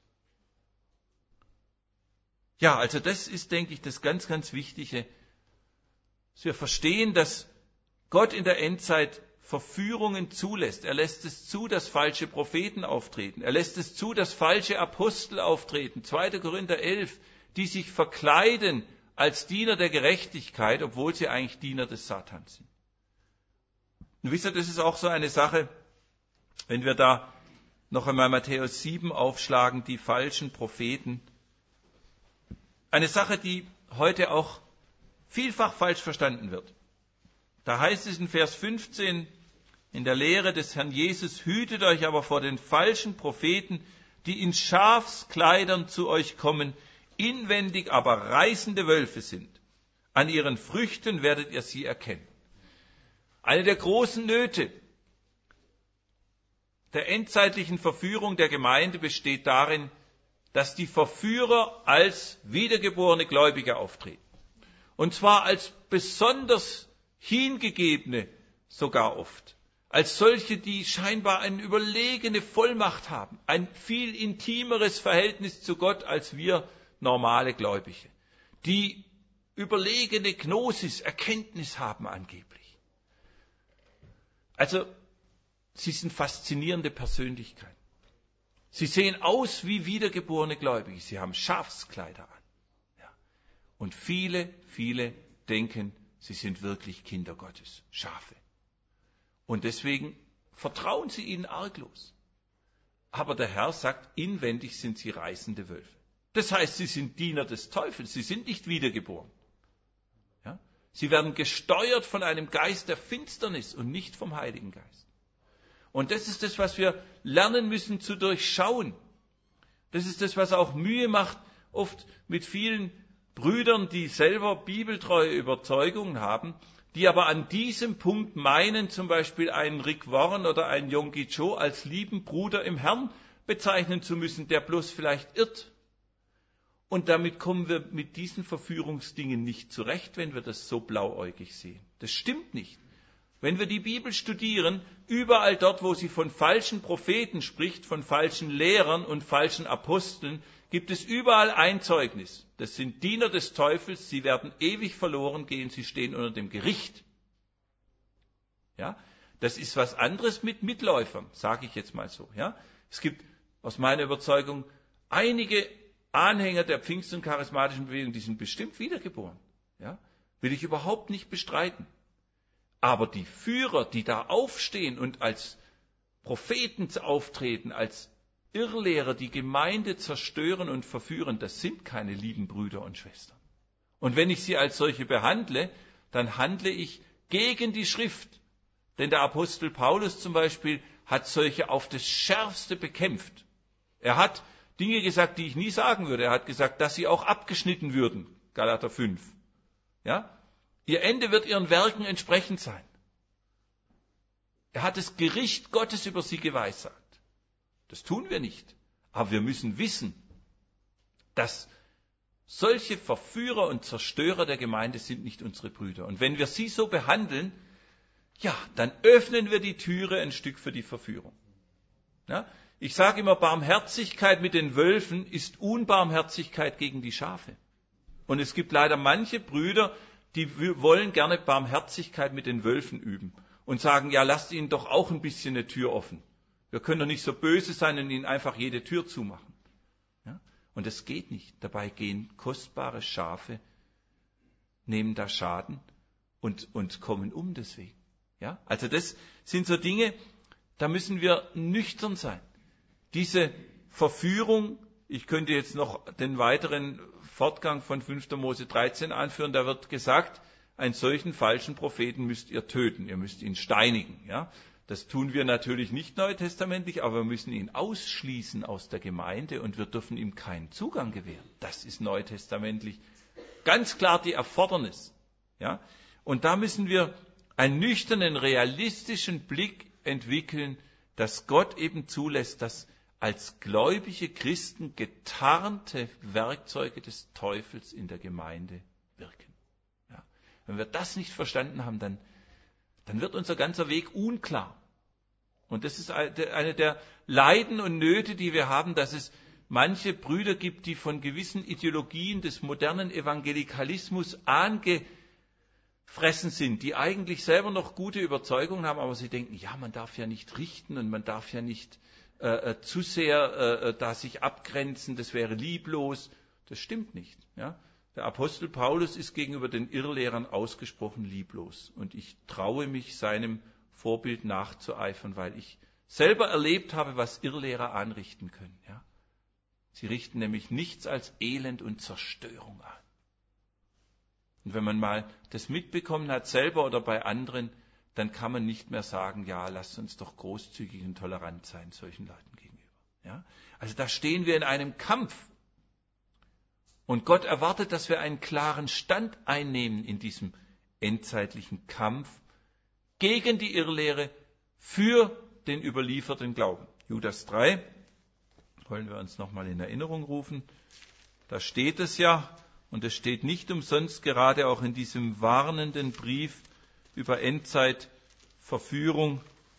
Ja, also das ist, denke ich, das ganz, ganz Wichtige, dass wir verstehen, dass Gott in der Endzeit Verführungen zulässt. Er lässt es zu, dass falsche Propheten auftreten. Er lässt es zu, dass falsche Apostel auftreten. zweiter Korinther elf, die sich verkleiden als Diener der Gerechtigkeit, obwohl sie eigentlich Diener des Satans sind. Und wisst ihr, das ist auch so eine Sache, wenn wir da noch einmal Matthäus sieben aufschlagen, die falschen Propheten. Eine Sache, die heute auch vielfach falsch verstanden wird. Da heißt es in Vers fünfzehn, in der Lehre des Herrn Jesus, hütet euch aber vor den falschen Propheten, die in Schafskleidern zu euch kommen, inwendig aber reißende Wölfe sind. An ihren Früchten werdet ihr sie erkennen. Eine der großen Nöte der endzeitlichen Verführung der Gemeinde besteht darin, dass die Verführer als wiedergeborene Gläubige auftreten. Und zwar als besonders hingegebene sogar oft. Als solche, die scheinbar eine überlegene Vollmacht haben. Ein viel intimeres Verhältnis zu Gott als wir normale Gläubige. Die überlegene Gnosis, Erkenntnis haben angeblich. Also, sie sind faszinierende Persönlichkeiten. Sie sehen aus wie wiedergeborene Gläubige. Sie haben Schafskleider an. Ja. Und viele, viele denken, sie sind wirklich Kinder Gottes, Schafe. Und deswegen vertrauen sie ihnen arglos. Aber der Herr sagt, inwendig sind sie reißende Wölfe. Das heißt, sie sind Diener des Teufels, sie sind nicht wiedergeboren. Ja? Sie werden gesteuert von einem Geist der Finsternis und nicht vom Heiligen Geist. Und das ist das, was wir lernen müssen zu durchschauen. Das ist das, was auch Mühe macht, oft mit vielen Brüdern, die selber bibeltreue Überzeugungen haben, die aber an diesem Punkt meinen, zum Beispiel einen Rick Warren oder einen Yonggi Cho als lieben Bruder im Herrn bezeichnen zu müssen, der bloß vielleicht irrt. Und damit kommen wir mit diesen Verführungsdingen nicht zurecht, wenn wir das so blauäugig sehen. Das stimmt nicht. Wenn wir die Bibel studieren, überall dort, wo sie von falschen Propheten spricht, von falschen Lehrern und falschen Aposteln, gibt es überall ein Zeugnis. Das sind Diener des Teufels, sie werden ewig verloren gehen, sie stehen unter dem Gericht. Ja, das ist was anderes mit Mitläufern, sage ich jetzt mal so. Ja, es gibt aus meiner Überzeugung einige Anhänger der Pfingst- und charismatischen Bewegung, die sind bestimmt wiedergeboren. Ja, will ich überhaupt nicht bestreiten. Aber die Führer, die da aufstehen und als Propheten auftreten, als Irrlehrer, die Gemeinde zerstören und verführen, das sind keine lieben Brüder und Schwestern. Und wenn ich sie als solche behandle, dann handle ich gegen die Schrift. Denn der Apostel Paulus zum Beispiel hat solche auf das Schärfste bekämpft. Er hat Dinge gesagt, die ich nie sagen würde. Er hat gesagt, dass sie auch abgeschnitten würden. Galater fünf. Ja? Ihr Ende wird ihren Werken entsprechend sein. Er hat das Gericht Gottes über sie geweissagt. Das tun wir nicht. Aber wir müssen wissen, dass solche Verführer und Zerstörer der Gemeinde sind nicht unsere Brüder. Und wenn wir sie so behandeln, ja, dann öffnen wir die Türe ein Stück für die Verführung. Ja? Ich sage immer, Barmherzigkeit mit den Wölfen ist Unbarmherzigkeit gegen die Schafe. Und es gibt leider manche Brüder, die wollen gerne Barmherzigkeit mit den Wölfen üben und sagen, ja, lasst ihnen doch auch ein bisschen eine Tür offen. Wir können doch nicht so böse sein und ihnen einfach jede Tür zumachen. Ja? Und das geht nicht. Dabei gehen kostbare Schafe, nehmen da Schaden und, und kommen um deswegen. Ja? Also das sind so Dinge, da müssen wir nüchtern sein. Diese Verführung, ich könnte jetzt noch den weiteren Fortgang von fünfter Mose dreizehn anführen, da wird gesagt, einen solchen falschen Propheten müsst ihr töten, ihr müsst ihn steinigen. Ja? Das tun wir natürlich nicht neutestamentlich, aber wir müssen ihn ausschließen aus der Gemeinde und wir dürfen ihm keinen Zugang gewähren. Das ist neutestamentlich ganz klar die Erfordernis. Ja? Und da müssen wir einen nüchternen, realistischen Blick entwickeln, dass Gott eben zulässt, dass als gläubige Christen getarnte Werkzeuge des Teufels in der Gemeinde wirken. Ja. Wenn wir das nicht verstanden haben, dann, dann wird unser ganzer Weg unklar. Und das ist eine der Leiden und Nöte, die wir haben, dass es manche Brüder gibt, die von gewissen Ideologien des modernen Evangelikalismus angefressen sind, die eigentlich selber noch gute Überzeugungen haben, aber sie denken, ja, man darf ja nicht richten und man darf ja nicht Äh, zu sehr äh, da sich abgrenzen, das wäre lieblos. Das stimmt nicht. Ja? Der Apostel Paulus ist gegenüber den Irrlehrern ausgesprochen lieblos. Und ich traue mich, seinem Vorbild nachzueifern, weil ich selber erlebt habe, was Irrlehrer anrichten können. Ja? Sie richten nämlich nichts als Elend und Zerstörung an. Und wenn man mal das mitbekommen hat, selber oder bei anderen, dann kann man nicht mehr sagen, ja, lasst uns doch großzügig und tolerant sein solchen Leuten gegenüber. Ja? Also da stehen wir in einem Kampf. Und Gott erwartet, dass wir einen klaren Stand einnehmen in diesem endzeitlichen Kampf gegen die Irrlehre für den überlieferten Glauben. Judas drei, wollen wir uns nochmal in Erinnerung rufen. Da steht es ja, und es steht nicht umsonst gerade auch in diesem warnenden Brief über Endzeitverführung.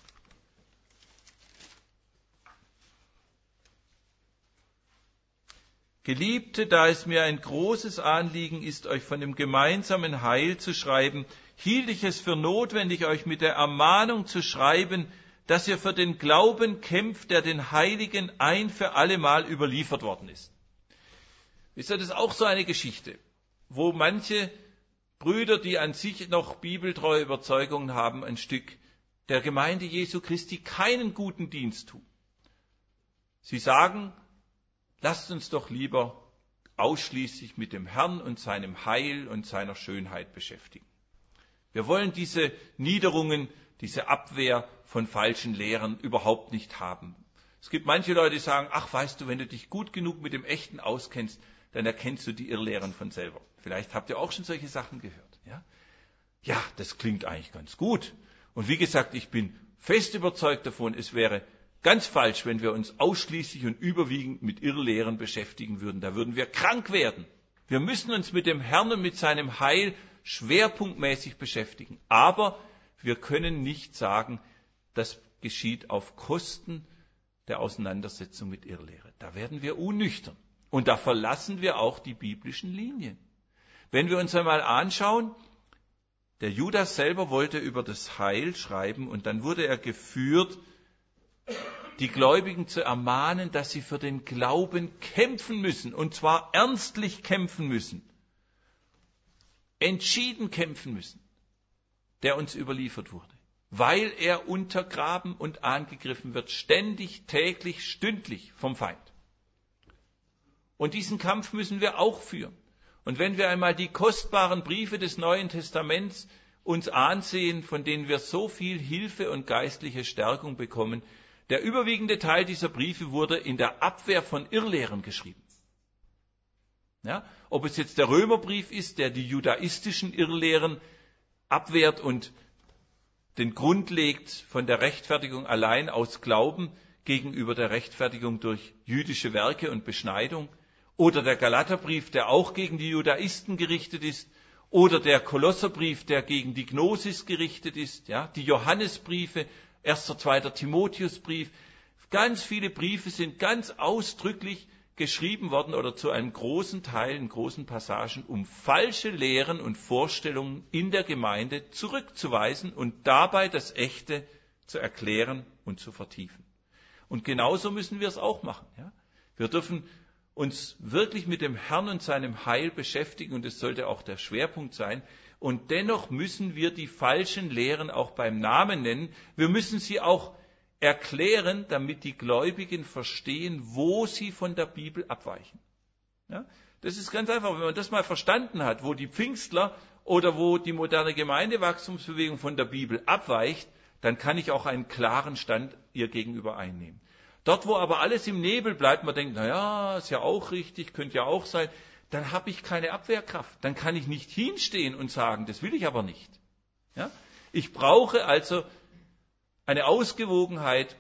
Geliebte, da es mir ein großes Anliegen ist, euch von dem gemeinsamen Heil zu schreiben, hielt ich es für notwendig, euch mit der Ermahnung zu schreiben, dass ihr für den Glauben kämpft, der den Heiligen ein für allemal überliefert worden ist. Ist das auch so eine Geschichte, wo manche Brüder, die an sich noch bibeltreue Überzeugungen haben, ein Stück der Gemeinde Jesu Christi keinen guten Dienst tun. Sie sagen, lasst uns doch lieber ausschließlich mit dem Herrn und seinem Heil und seiner Schönheit beschäftigen. Wir wollen diese Niederungen diese Abwehr von falschen Lehren überhaupt nicht haben. Es gibt manche Leute, die sagen, ach weißt du, wenn du dich gut genug mit dem Echten auskennst, dann erkennst du die Irrlehren von selber. Vielleicht habt ihr auch schon solche Sachen gehört. Ja, ja, das klingt eigentlich ganz gut. Und wie gesagt, ich bin fest überzeugt davon, es wäre ganz falsch, wenn wir uns ausschließlich und überwiegend mit Irrlehren beschäftigen würden. Da würden wir krank werden. Wir müssen uns mit dem Herrn und mit seinem Heil schwerpunktmäßig beschäftigen. Aber wir können nicht sagen, das geschieht auf Kosten der Auseinandersetzung mit Irrlehre. Da werden wir unnüchtern. Und da verlassen wir auch die biblischen Linien. Wenn wir uns einmal anschauen, der Judas selber wollte über das Heil schreiben und dann wurde er geführt, die Gläubigen zu ermahnen, dass sie für den Glauben kämpfen müssen, und zwar ernstlich kämpfen müssen, entschieden kämpfen müssen, der uns überliefert wurde, weil er untergraben und angegriffen wird, ständig, täglich, stündlich vom Feind. Und diesen Kampf müssen wir auch führen. Und wenn wir einmal die kostbaren Briefe des Neuen Testaments uns ansehen, von denen wir so viel Hilfe und geistliche Stärkung bekommen, der überwiegende Teil dieser Briefe wurde in der Abwehr von Irrlehren geschrieben. Ja, ob es jetzt der Römerbrief ist, der die judaistischen Irrlehren abwehrt und den Grund legt von der Rechtfertigung allein aus Glauben gegenüber der Rechtfertigung durch jüdische Werke und Beschneidung, oder der Galaterbrief, der auch gegen die Judaisten gerichtet ist, oder der Kolosserbrief, der gegen die Gnosis gerichtet ist, ja, die Johannesbriefe, erster, zweiter Timotheusbrief. Ganz viele Briefe sind ganz ausdrücklich geschrieben worden oder zu einem großen Teil, in großen Passagen, um falsche Lehren und Vorstellungen in der Gemeinde zurückzuweisen und dabei das Echte zu erklären und zu vertiefen. Und genauso müssen wir es auch machen. Ja? Wir dürfen uns wirklich mit dem Herrn und seinem Heil beschäftigen, und es sollte auch der Schwerpunkt sein. Und dennoch müssen wir die falschen Lehren auch beim Namen nennen. Wir müssen sie auch erklären, damit die Gläubigen verstehen, wo sie von der Bibel abweichen. Ja? Das ist ganz einfach. Wenn man das mal verstanden hat, wo die Pfingstler oder wo die moderne Gemeindewachstumsbewegung von der Bibel abweicht, dann kann ich auch einen klaren Stand ihr gegenüber einnehmen. Dort, wo aber alles im Nebel bleibt, man denkt, na ja, ist ja auch richtig, könnte ja auch sein, dann habe ich keine Abwehrkraft. Dann kann ich nicht hinstehen und sagen, das will ich aber nicht. Ja? Ich brauche also eine Ausgewogenheit.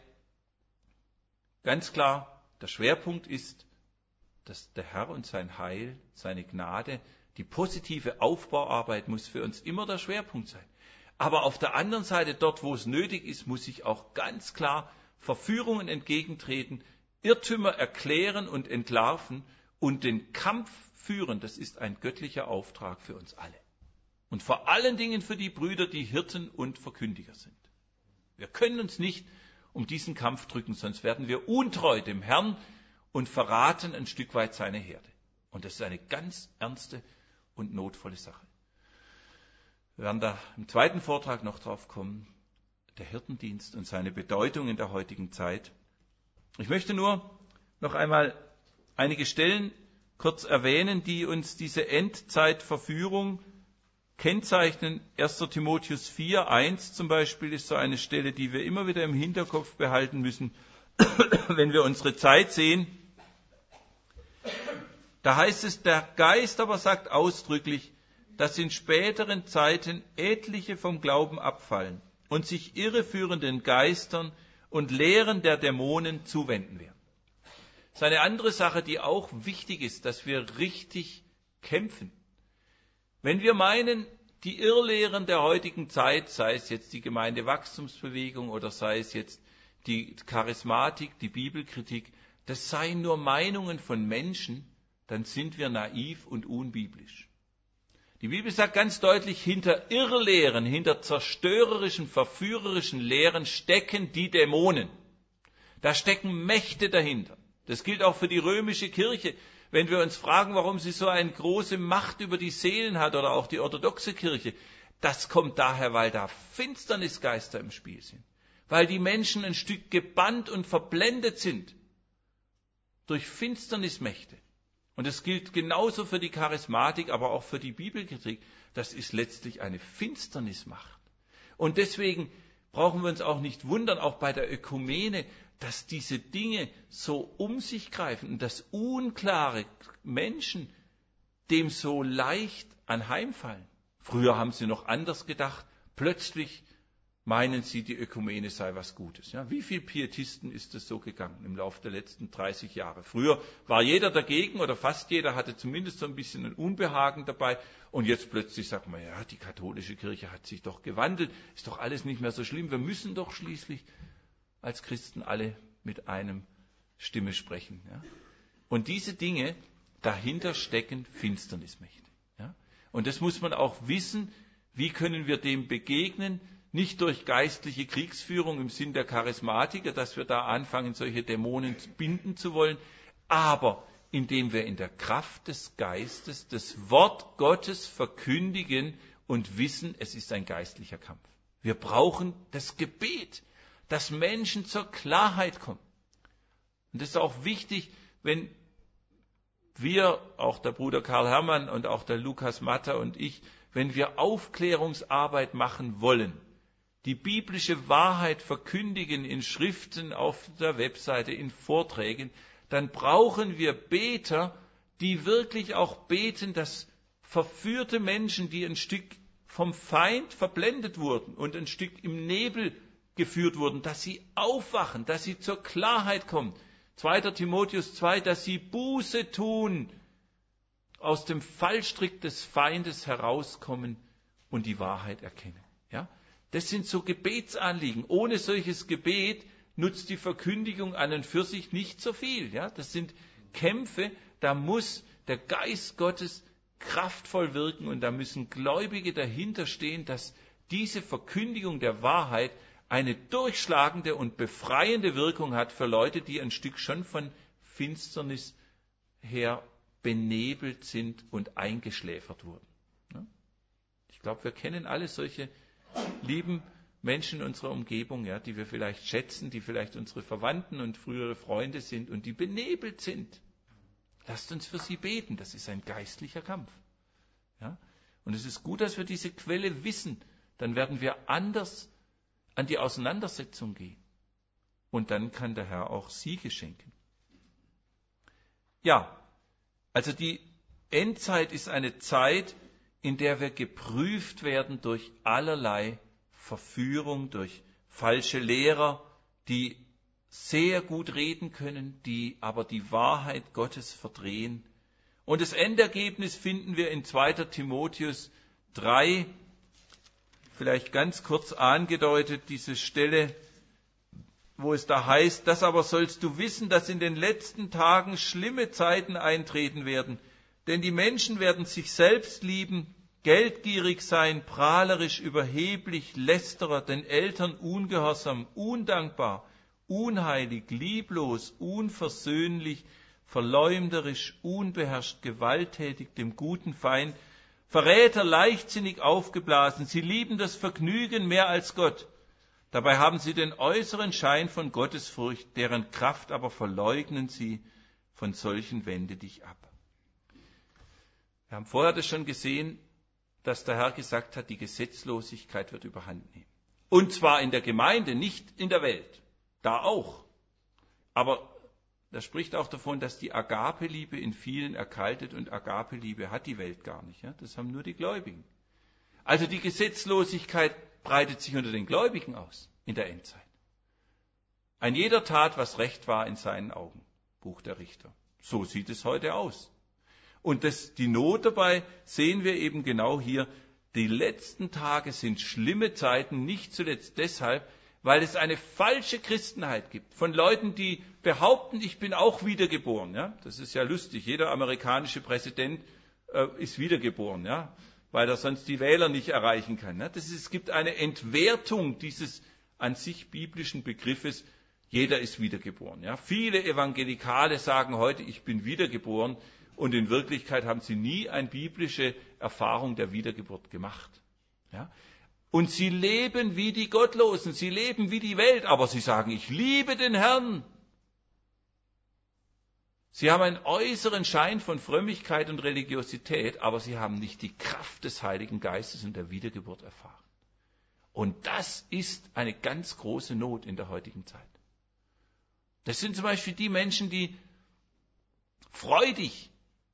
Ganz klar, der Schwerpunkt ist, dass der Herr und sein Heil, seine Gnade, die positive Aufbauarbeit muss für uns immer der Schwerpunkt sein. Aber auf der anderen Seite, dort, wo es nötig ist, muss ich auch ganz klar Verführungen entgegentreten, Irrtümer erklären und entlarven und den Kampf führen. Das ist ein göttlicher Auftrag für uns alle. Und vor allen Dingen für die Brüder, die Hirten und Verkündiger sind. Wir können uns nicht um diesen Kampf drücken, sonst werden wir untreu dem Herrn und verraten ein Stück weit seine Herde. Und das ist eine ganz ernste und notvolle Sache. Wir werden da im zweiten Vortrag noch drauf kommen, der Hirtendienst und seine Bedeutung in der heutigen Zeit. Ich möchte nur noch einmal einige Stellen kurz erwähnen, die uns diese Endzeitverführung kennzeichnen. erster Timotheus vier, eins zum Beispiel ist so eine Stelle, die wir immer wieder im Hinterkopf behalten müssen, wenn wir unsere Zeit sehen. Da heißt es, der Geist aber sagt ausdrücklich, dass in späteren Zeiten etliche vom Glauben abfallen und sich irreführenden Geistern und Lehren der Dämonen zuwenden werden. Das ist eine andere Sache, die auch wichtig ist, dass wir richtig kämpfen. Wenn wir meinen, die Irrlehren der heutigen Zeit, sei es jetzt die Gemeindewachstumsbewegung oder sei es jetzt die Charismatik, die Bibelkritik, das seien nur Meinungen von Menschen, dann sind wir naiv und unbiblisch. Die Bibel sagt ganz deutlich, hinter Irrlehren, hinter zerstörerischen, verführerischen Lehren stecken die Dämonen. Da stecken Mächte dahinter. Das gilt auch für die römische Kirche. Wenn wir uns fragen, warum sie so eine große Macht über die Seelen hat oder auch die orthodoxe Kirche, das kommt daher, weil da Finsternisgeister im Spiel sind. Weil die Menschen ein Stück gebannt und verblendet sind durch Finsternismächte. Und das gilt genauso für die Charismatik, aber auch für die Bibelkritik. Das ist letztlich eine Finsternismacht. Und deswegen brauchen wir uns auch nicht wundern, auch bei der Ökumene, dass diese Dinge so um sich greifen und dass unklare Menschen dem so leicht anheimfallen. Früher haben sie noch anders gedacht, plötzlich meinen sie, die Ökumene sei was Gutes. Ja, wie viele Pietisten ist es so gegangen im Laufe der letzten dreißig Jahre? Früher war jeder dagegen oder fast jeder hatte zumindest so ein bisschen ein Unbehagen dabei. Und jetzt plötzlich sagt man, ja, die katholische Kirche hat sich doch gewandelt, ist doch alles nicht mehr so schlimm. Wir müssen doch schließlich als Christen alle mit einem Stimme sprechen. Ja? Und diese Dinge, dahinter stecken Finsternismächte. Ja? Und das muss man auch wissen, wie können wir dem begegnen? Nicht durch geistliche Kriegsführung im Sinn der Charismatiker, dass wir da anfangen, solche Dämonen binden zu wollen, aber indem wir in der Kraft des Geistes das Wort Gottes verkündigen und wissen, es ist ein geistlicher Kampf. Wir brauchen das Gebet, dass Menschen zur Klarheit kommen. Und das ist auch wichtig, wenn wir, auch der Bruder Karl Hermann und auch der Lukas Matter und ich, wenn wir Aufklärungsarbeit machen wollen, die biblische Wahrheit verkündigen in Schriften, auf der Webseite, in Vorträgen, dann brauchen wir Beter, die wirklich auch beten, dass verführte Menschen, die ein Stück vom Feind verblendet wurden und ein Stück im Nebel geführt wurden, dass sie aufwachen, dass sie zur Klarheit kommen. zweiter Timotheus zwei, dass sie Buße tun, aus dem Fallstrick des Feindes herauskommen und die Wahrheit erkennen. Ja? Das sind so Gebetsanliegen. Ohne solches Gebet nutzt die Verkündigung an und für sich nicht so viel. Ja? Das sind Kämpfe, da muss der Geist Gottes kraftvoll wirken und da müssen Gläubige dahinter stehen, dass diese Verkündigung der Wahrheit eine durchschlagende und befreiende Wirkung hat für Leute, die ein Stück schon von Finsternis her benebelt sind und eingeschläfert wurden. Ich glaube, wir kennen alle solche lieben Menschen in unserer Umgebung, ja, die wir vielleicht schätzen, die vielleicht unsere Verwandten und frühere Freunde sind und die benebelt sind. Lasst uns für sie beten, das ist ein geistlicher Kampf. Ja? Und es ist gut, dass wir diese Quelle wissen, dann werden wir anders an die Auseinandersetzung gehen. Und dann kann der Herr auch Siege schenken. Ja, also die Endzeit ist eine Zeit, in der wir geprüft werden durch allerlei Verführung, durch falsche Lehrer, die sehr gut reden können, die aber die Wahrheit Gottes verdrehen. Und das Endergebnis finden wir in zweiter Timotheus drei, vielleicht ganz kurz angedeutet, diese Stelle, wo es da heißt, das aber sollst du wissen, dass in den letzten Tagen schlimme Zeiten eintreten werden, denn die Menschen werden sich selbst lieben, geldgierig sein, prahlerisch, überheblich, Lästerer, den Eltern ungehorsam, undankbar, unheilig, lieblos, unversöhnlich, verleumderisch, unbeherrscht, gewalttätig, dem guten Feind, Verräter, leichtsinnig aufgeblasen, sie lieben das Vergnügen mehr als Gott. Dabei haben sie den äußeren Schein von Gottesfurcht, deren Kraft aber verleugnen sie. Von solchen wende dich ab. Wir haben vorher das schon gesehen, dass der Herr gesagt hat, die Gesetzlosigkeit wird überhand nehmen. Und zwar in der Gemeinde, nicht in der Welt. Da auch. Aber da spricht auch davon, dass die Agape-Liebe in vielen erkaltet und Agape-Liebe hat die Welt gar nicht. Ja? Das haben nur die Gläubigen. Also die Gesetzlosigkeit breitet sich unter den Gläubigen aus in der Endzeit. Ein jeder tat, was recht war in seinen Augen. Buch der Richter. So sieht es heute aus. Und das, die Not dabei sehen wir eben genau hier. Die letzten Tage sind schlimme Zeiten, nicht zuletzt deshalb, weil es eine falsche Christenheit gibt von Leuten, die behaupten, ich bin auch wiedergeboren. Ja? Das ist ja lustig. Jeder amerikanische Präsident äh, ist wiedergeboren, ja? Weil er sonst die Wähler nicht erreichen kann. Ja? Das ist, es gibt eine Entwertung dieses an sich biblischen Begriffes, jeder ist wiedergeboren. Ja? Viele Evangelikale sagen heute, ich bin wiedergeboren, und in Wirklichkeit haben sie nie eine biblische Erfahrung der Wiedergeburt gemacht. Ja? Und sie leben wie die Gottlosen, sie leben wie die Welt, aber sie sagen, ich liebe den Herrn. Sie haben einen äußeren Schein von Frömmigkeit und Religiosität, aber sie haben nicht die Kraft des Heiligen Geistes und der Wiedergeburt erfahren. Und das ist eine ganz große Not in der heutigen Zeit. Das sind zum Beispiel die Menschen, die freudig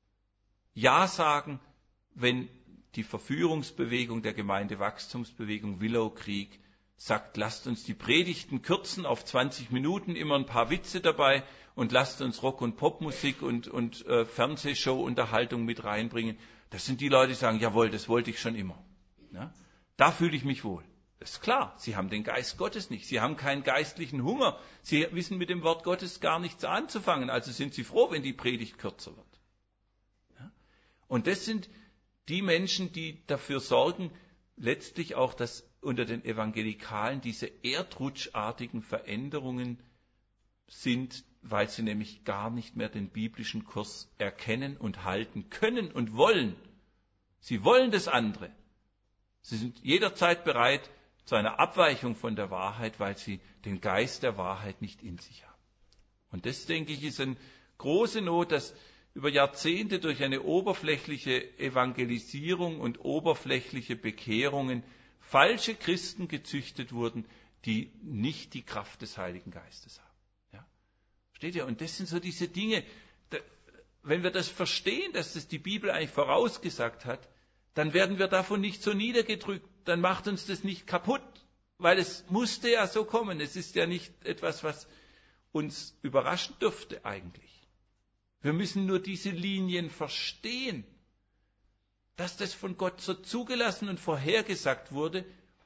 Ja sagen, wenn die Verführungsbewegung der Gemeindewachstumsbewegung Willow Creek sagt, lasst uns die Predigten kürzen auf zwanzig Minuten, immer ein paar Witze dabei und lasst uns Rock- und Popmusik und, und äh, Fernsehshow-Unterhaltung mit reinbringen. Das sind die Leute, die sagen, jawohl, das wollte ich schon immer. Ja? Da fühle ich mich wohl. Das ist klar, sie haben den Geist Gottes nicht, sie haben keinen geistlichen Hunger, sie wissen mit dem Wort Gottes gar nichts anzufangen, also sind sie froh, wenn die Predigt kürzer wird. Ja? Und das sind die Menschen, die dafür sorgen, letztlich auch, dass unter den Evangelikalen diese erdrutschartigen Veränderungen sind, weil sie nämlich gar nicht mehr den biblischen Kurs erkennen und halten können und wollen. Sie wollen das andere. Sie sind jederzeit bereit zu einer Abweichung von der Wahrheit, weil sie den Geist der Wahrheit nicht in sich haben. Und das, denke ich, ist eine große Not, dass über Jahrzehnte durch eine oberflächliche Evangelisierung und oberflächliche Bekehrungen falsche Christen gezüchtet wurden, die nicht die Kraft des Heiligen Geistes haben. Ja? Versteht ihr? Und das sind so diese Dinge, da, wenn wir das verstehen, dass das die Bibel eigentlich vorausgesagt hat, dann werden wir davon nicht so niedergedrückt, dann macht uns das nicht kaputt, weil es musste ja so kommen. Es ist ja nicht etwas, was uns überraschen dürfte eigentlich. Wir müssen nur diese Linien verstehen, dass das von Gott so zugelassen und vorhergesagt wurde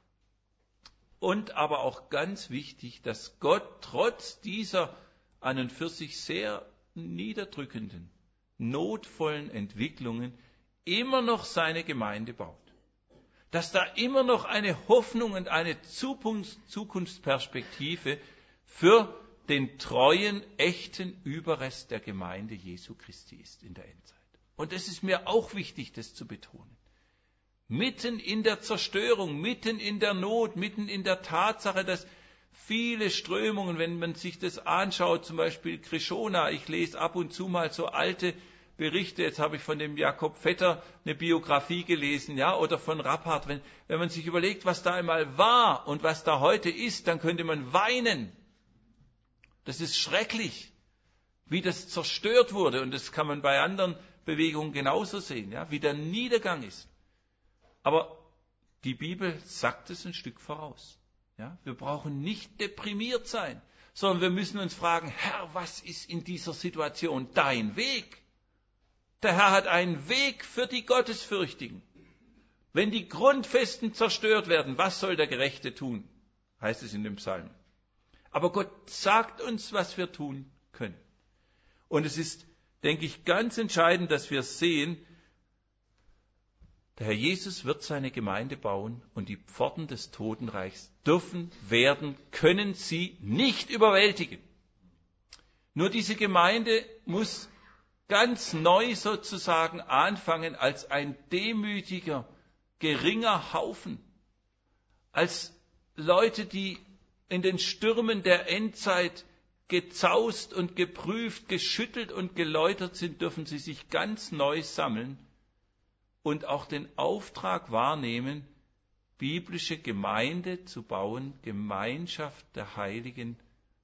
und aber auch ganz wichtig, dass Gott trotz dieser an und für sich sehr niederdrückenden, notvollen Entwicklungen immer noch seine Gemeinde baut. Dass da immer noch eine Hoffnung und eine Zukunftsperspektive für den treuen, echten Überrest der Gemeinde Jesu Christi ist in der Endzeit. Und es ist mir auch wichtig, das zu betonen. Mitten in der Zerstörung, mitten in der Not, mitten in der Tatsache, dass viele Strömungen, wenn man sich das anschaut, zum Beispiel Krishona, ich lese ab und zu mal so alte Berichte, jetzt habe ich von dem Jakob Vetter eine Biografie gelesen, ja, oder von Rappard. Wenn, wenn man sich überlegt, was da einmal war und was da heute ist, dann könnte man weinen. Das ist schrecklich, wie das zerstört wurde. Und das kann man bei anderen Bewegungen genauso sehen, ja, wie der Niedergang ist. Aber die Bibel sagt es ein Stück voraus. Ja. Wir brauchen nicht deprimiert sein, sondern wir müssen uns fragen, Herr, was ist in dieser Situation dein Weg? Der Herr hat einen Weg für die Gottesfürchtigen. Wenn die Grundfesten zerstört werden, was soll der Gerechte tun? Heißt es in dem Psalm. Aber Gott sagt uns, was wir tun können. Und es ist, denke ich, ganz entscheidend, dass wir sehen, der Herr Jesus wird seine Gemeinde bauen und die Pforten des Totenreichs dürfen, werden, können sie nicht überwältigen. Nur diese Gemeinde muss ganz neu sozusagen anfangen als ein demütiger, geringer Haufen, als Leute, die in den Stürmen der Endzeit gezaust und geprüft, geschüttelt und geläutert sind, dürfen sie sich ganz neu sammeln und auch den Auftrag wahrnehmen, biblische Gemeinde zu bauen, Gemeinschaft der Heiligen,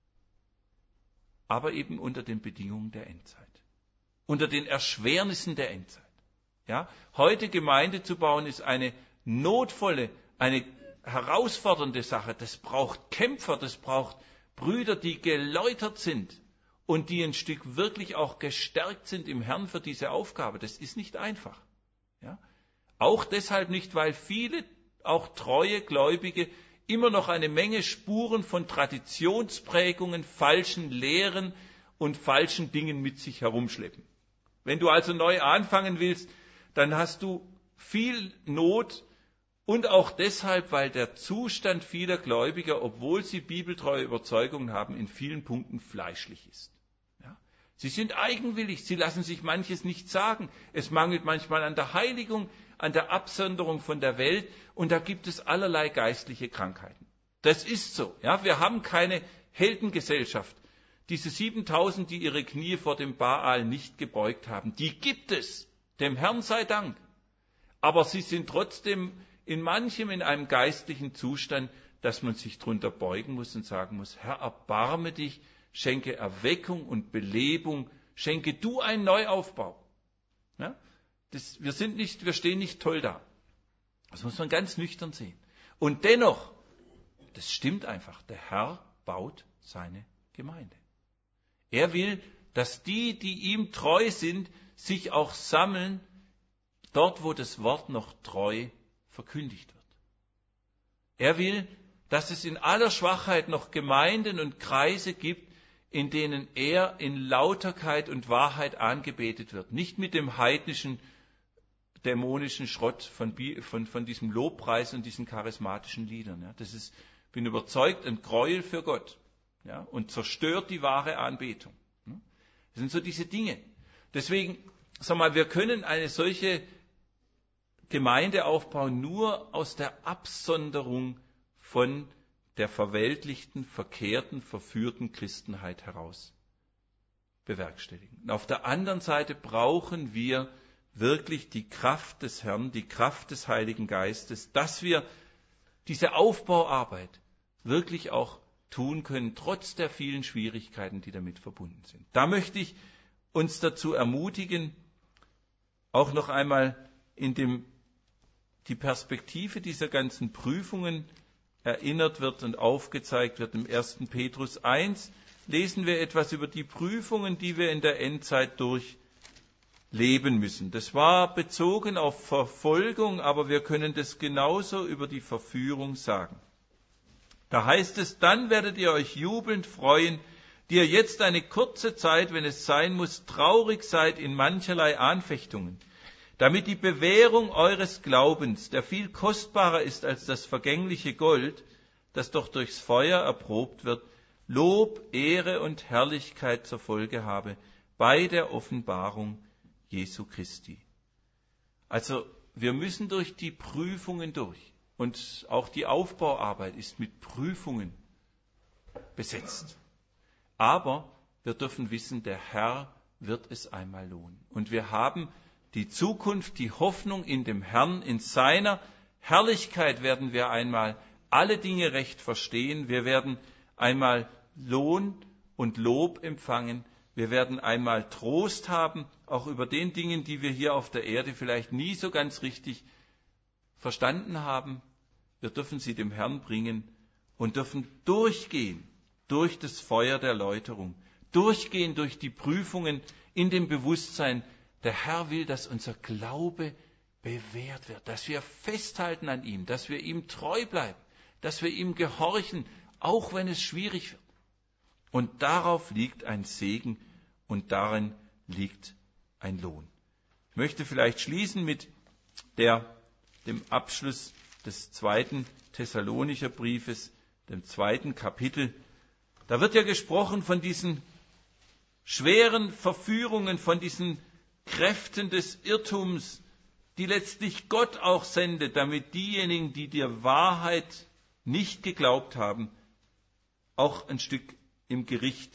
aber eben unter den Bedingungen der Endzeit. Unter den Erschwernissen der Endzeit. Ja, heute Gemeinde zu bauen ist eine notvolle, eine herausfordernde Sache. Das braucht Kämpfer, das braucht Brüder, die geläutert sind und die ein Stück wirklich auch gestärkt sind im Herrn für diese Aufgabe. Das ist nicht einfach. Ja, auch deshalb nicht, weil viele, auch treue Gläubige, immer noch eine Menge Spuren von Traditionsprägungen, falschen Lehren und falschen Dingen mit sich herumschleppen. Wenn du also neu anfangen willst, dann hast du viel Not und auch deshalb, weil der Zustand vieler Gläubiger, obwohl sie bibeltreue Überzeugungen haben, in vielen Punkten fleischlich ist. Ja? Sie sind eigenwillig, sie lassen sich manches nicht sagen. Es mangelt manchmal an der Heiligung, an der Absonderung von der Welt und da gibt es allerlei geistliche Krankheiten. Das ist so. Ja? Wir haben keine Heldengesellschaft. Diese siebentausend, die ihre Knie vor dem Baal nicht gebeugt haben, die gibt es, dem Herrn sei Dank. Aber sie sind trotzdem in manchem in einem geistlichen Zustand, dass man sich drunter beugen muss und sagen muss, Herr, erbarme dich, schenke Erweckung und Belebung, schenke du einen Neuaufbau. Ja? Das, wir sind nicht, wir stehen nicht toll da. Das muss man ganz nüchtern sehen. Und dennoch, das stimmt einfach, der Herr baut seine Gemeinde. Er will, dass die, die ihm treu sind, sich auch sammeln, dort, wo das Wort noch treu verkündigt wird. Er will, dass es in aller Schwachheit noch Gemeinden und Kreise gibt, in denen er in Lauterkeit und Wahrheit angebetet wird. Nicht mit dem heidnischen, dämonischen Schrott von, von, von diesem Lobpreis und diesen charismatischen Liedern. Ja, das ist, bin überzeugt, ein Gräuel für Gott, ja, und zerstört die wahre Anbetung. Das sind so diese Dinge. Deswegen, sag mal, wir können eine solche Gemeinde aufbauen nur aus der Absonderung von der verweltlichten, verkehrten, verführten Christenheit heraus bewerkstelligen. Und auf der anderen Seite brauchen wir wirklich die Kraft des Herrn, die Kraft des Heiligen Geistes, dass wir diese Aufbauarbeit wirklich auch tun können, trotz der vielen Schwierigkeiten, die damit verbunden sind. Da möchte ich uns dazu ermutigen, auch noch einmal in dem, die Perspektive dieser ganzen Prüfungen erinnert wird und aufgezeigt wird. Im ersten Petrus eins lesen wir etwas über die Prüfungen, die wir in der Endzeit durchleben müssen. Das war bezogen auf Verfolgung, aber wir können das genauso über die Verführung sagen. Da heißt es, dann werdet ihr euch jubelnd freuen, die ihr jetzt eine kurze Zeit, wenn es sein muss, traurig seid in mancherlei Anfechtungen, damit die Bewährung eures Glaubens, der viel kostbarer ist als das vergängliche Gold, das doch durchs Feuer erprobt wird, Lob, Ehre und Herrlichkeit zur Folge habe bei der Offenbarung Jesu Christi. Also wir müssen durch die Prüfungen durch. Und auch die Aufbauarbeit ist mit Prüfungen besetzt. Aber wir dürfen wissen, der Herr wird es einmal lohnen. Und wir haben die Zukunft, die Hoffnung in dem Herrn, in seiner Herrlichkeit werden wir einmal alle Dinge recht verstehen. Wir werden einmal Lohn und Lob empfangen. Wir werden einmal Trost haben, auch über den Dingen, die wir hier auf der Erde vielleicht nie so ganz richtig verstanden haben. Wir dürfen sie dem Herrn bringen und dürfen durchgehen durch das Feuer der Läuterung, durchgehen durch die Prüfungen in dem Bewusstsein, der Herr will, dass unser Glaube bewährt wird, dass wir festhalten an ihm, dass wir ihm treu bleiben, dass wir ihm gehorchen, auch wenn es schwierig wird. Und darauf liegt ein Segen und darin liegt ein Lohn. Ich möchte vielleicht schließen mit der, dem Abschluss des zweiten Thessalonicher Briefes, dem zweiten Kapitel. Da wird ja gesprochen von diesen schweren Verführungen, von diesen Kräften des Irrtums, die letztlich Gott auch sendet, damit diejenigen, die der Wahrheit nicht geglaubt haben, auch ein Stück im Gericht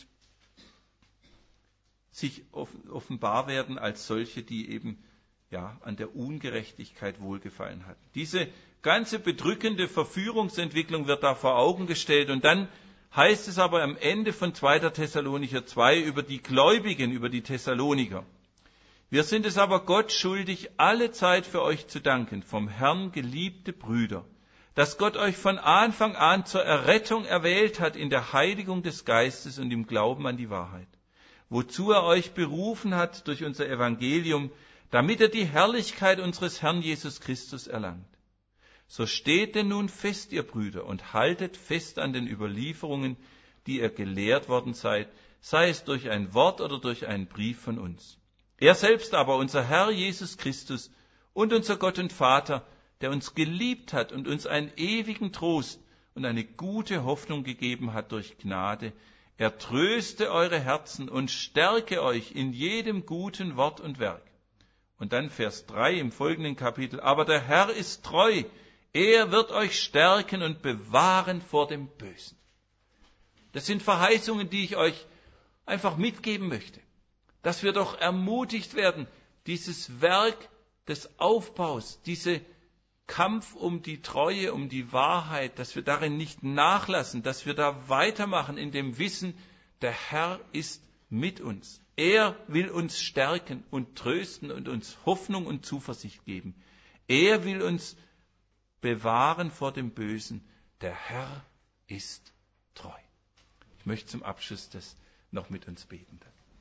sich offenbar werden als solche, die eben ja, an der Ungerechtigkeit wohlgefallen hatten. Diese ganze bedrückende Verführungsentwicklung wird da vor Augen gestellt. Und dann heißt es aber am Ende von zweiter Thessalonicher zwei über die Gläubigen, über die Thessaloniker. Wir sind es aber Gott schuldig, alle Zeit für euch zu danken, vom Herrn geliebte Brüder, dass Gott euch von Anfang an zur Errettung erwählt hat in der Heiligung des Geistes und im Glauben an die Wahrheit, wozu er euch berufen hat durch unser Evangelium, damit er die Herrlichkeit unseres Herrn Jesus Christus erlangt. So steht denn nun fest, ihr Brüder, und haltet fest an den Überlieferungen, die ihr gelehrt worden seid, sei es durch ein Wort oder durch einen Brief von uns. Er selbst aber, unser Herr Jesus Christus und unser Gott und Vater, der uns geliebt hat und uns einen ewigen Trost und eine gute Hoffnung gegeben hat durch Gnade, er tröste eure Herzen und stärke euch in jedem guten Wort und Werk. Und dann Vers drei im folgenden Kapitel. Aber der Herr ist treu. Er wird euch stärken und bewahren vor dem Bösen. Das sind Verheißungen, die ich euch einfach mitgeben möchte. Dass wir doch ermutigt werden, dieses Werk des Aufbaus, diese Kampf um die Treue, um die Wahrheit, dass wir darin nicht nachlassen, dass wir da weitermachen in dem Wissen, der Herr ist mit uns. Er will uns stärken und trösten und uns Hoffnung und Zuversicht geben. Er will uns bewahren vor dem Bösen. Der Herr ist treu. Ich möchte zum Abschluss das noch mit uns beten.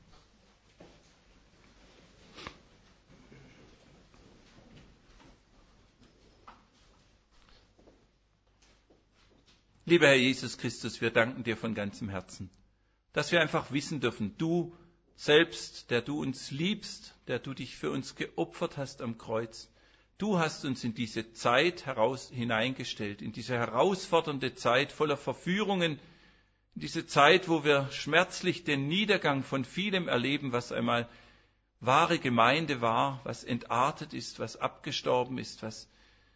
Lieber Herr Jesus Christus, wir danken dir von ganzem Herzen, dass wir einfach wissen dürfen, du selbst, der du uns liebst, der du dich für uns geopfert hast am Kreuz, du hast uns in diese Zeit heraus hineingestellt, in diese herausfordernde Zeit voller Verführungen, in diese Zeit, wo wir schmerzlich den Niedergang von vielem erleben, was einmal wahre Gemeinde war, was entartet ist, was abgestorben ist, was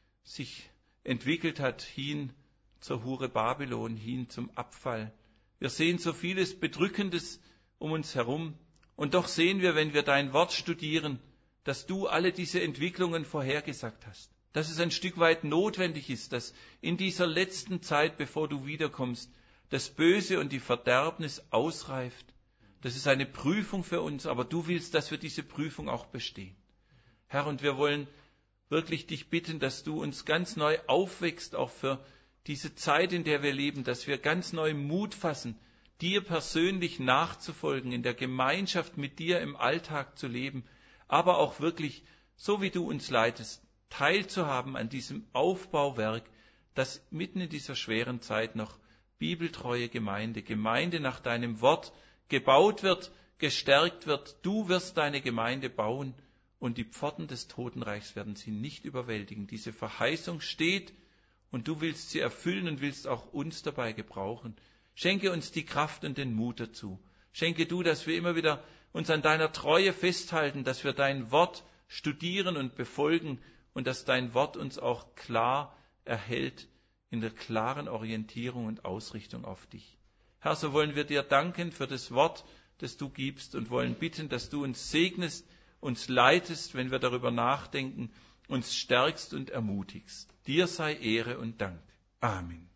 sich entwickelt hat hin zur Hure Babylon, hin zum Abfall. Wir sehen so vieles Bedrückendes um uns herum und doch sehen wir, wenn wir dein Wort studieren, dass du alle diese Entwicklungen vorhergesagt hast. Dass es ein Stück weit notwendig ist, dass in dieser letzten Zeit, bevor du wiederkommst, das Böse und die Verderbnis ausreift. Das ist eine Prüfung für uns, aber du willst, dass wir diese Prüfung auch bestehen. Herr, und wir wollen wirklich dich bitten, dass du uns ganz neu aufwächst, auch für diese Zeit, in der wir leben, dass wir ganz neu Mut fassen, dir persönlich nachzufolgen, in der Gemeinschaft mit dir im Alltag zu leben, aber auch wirklich, so wie du uns leitest, teilzuhaben an diesem Aufbauwerk, dass mitten in dieser schweren Zeit noch bibeltreue Gemeinde, Gemeinde nach deinem Wort gebaut wird, gestärkt wird. Du wirst deine Gemeinde bauen und die Pforten des Totenreichs werden sie nicht überwältigen. Diese Verheißung steht und du willst sie erfüllen und willst auch uns dabei gebrauchen. Schenke uns die Kraft und den Mut dazu. Schenke du, dass wir immer wieder uns an deiner Treue festhalten, dass wir dein Wort studieren und befolgen und dass dein Wort uns auch klar erhält in der klaren Orientierung und Ausrichtung auf dich. Herr, so wollen wir dir danken für das Wort, das du gibst und wollen bitten, dass du uns segnest, uns leitest, wenn wir darüber nachdenken, uns stärkst und ermutigst. Dir sei Ehre und Dank. Amen.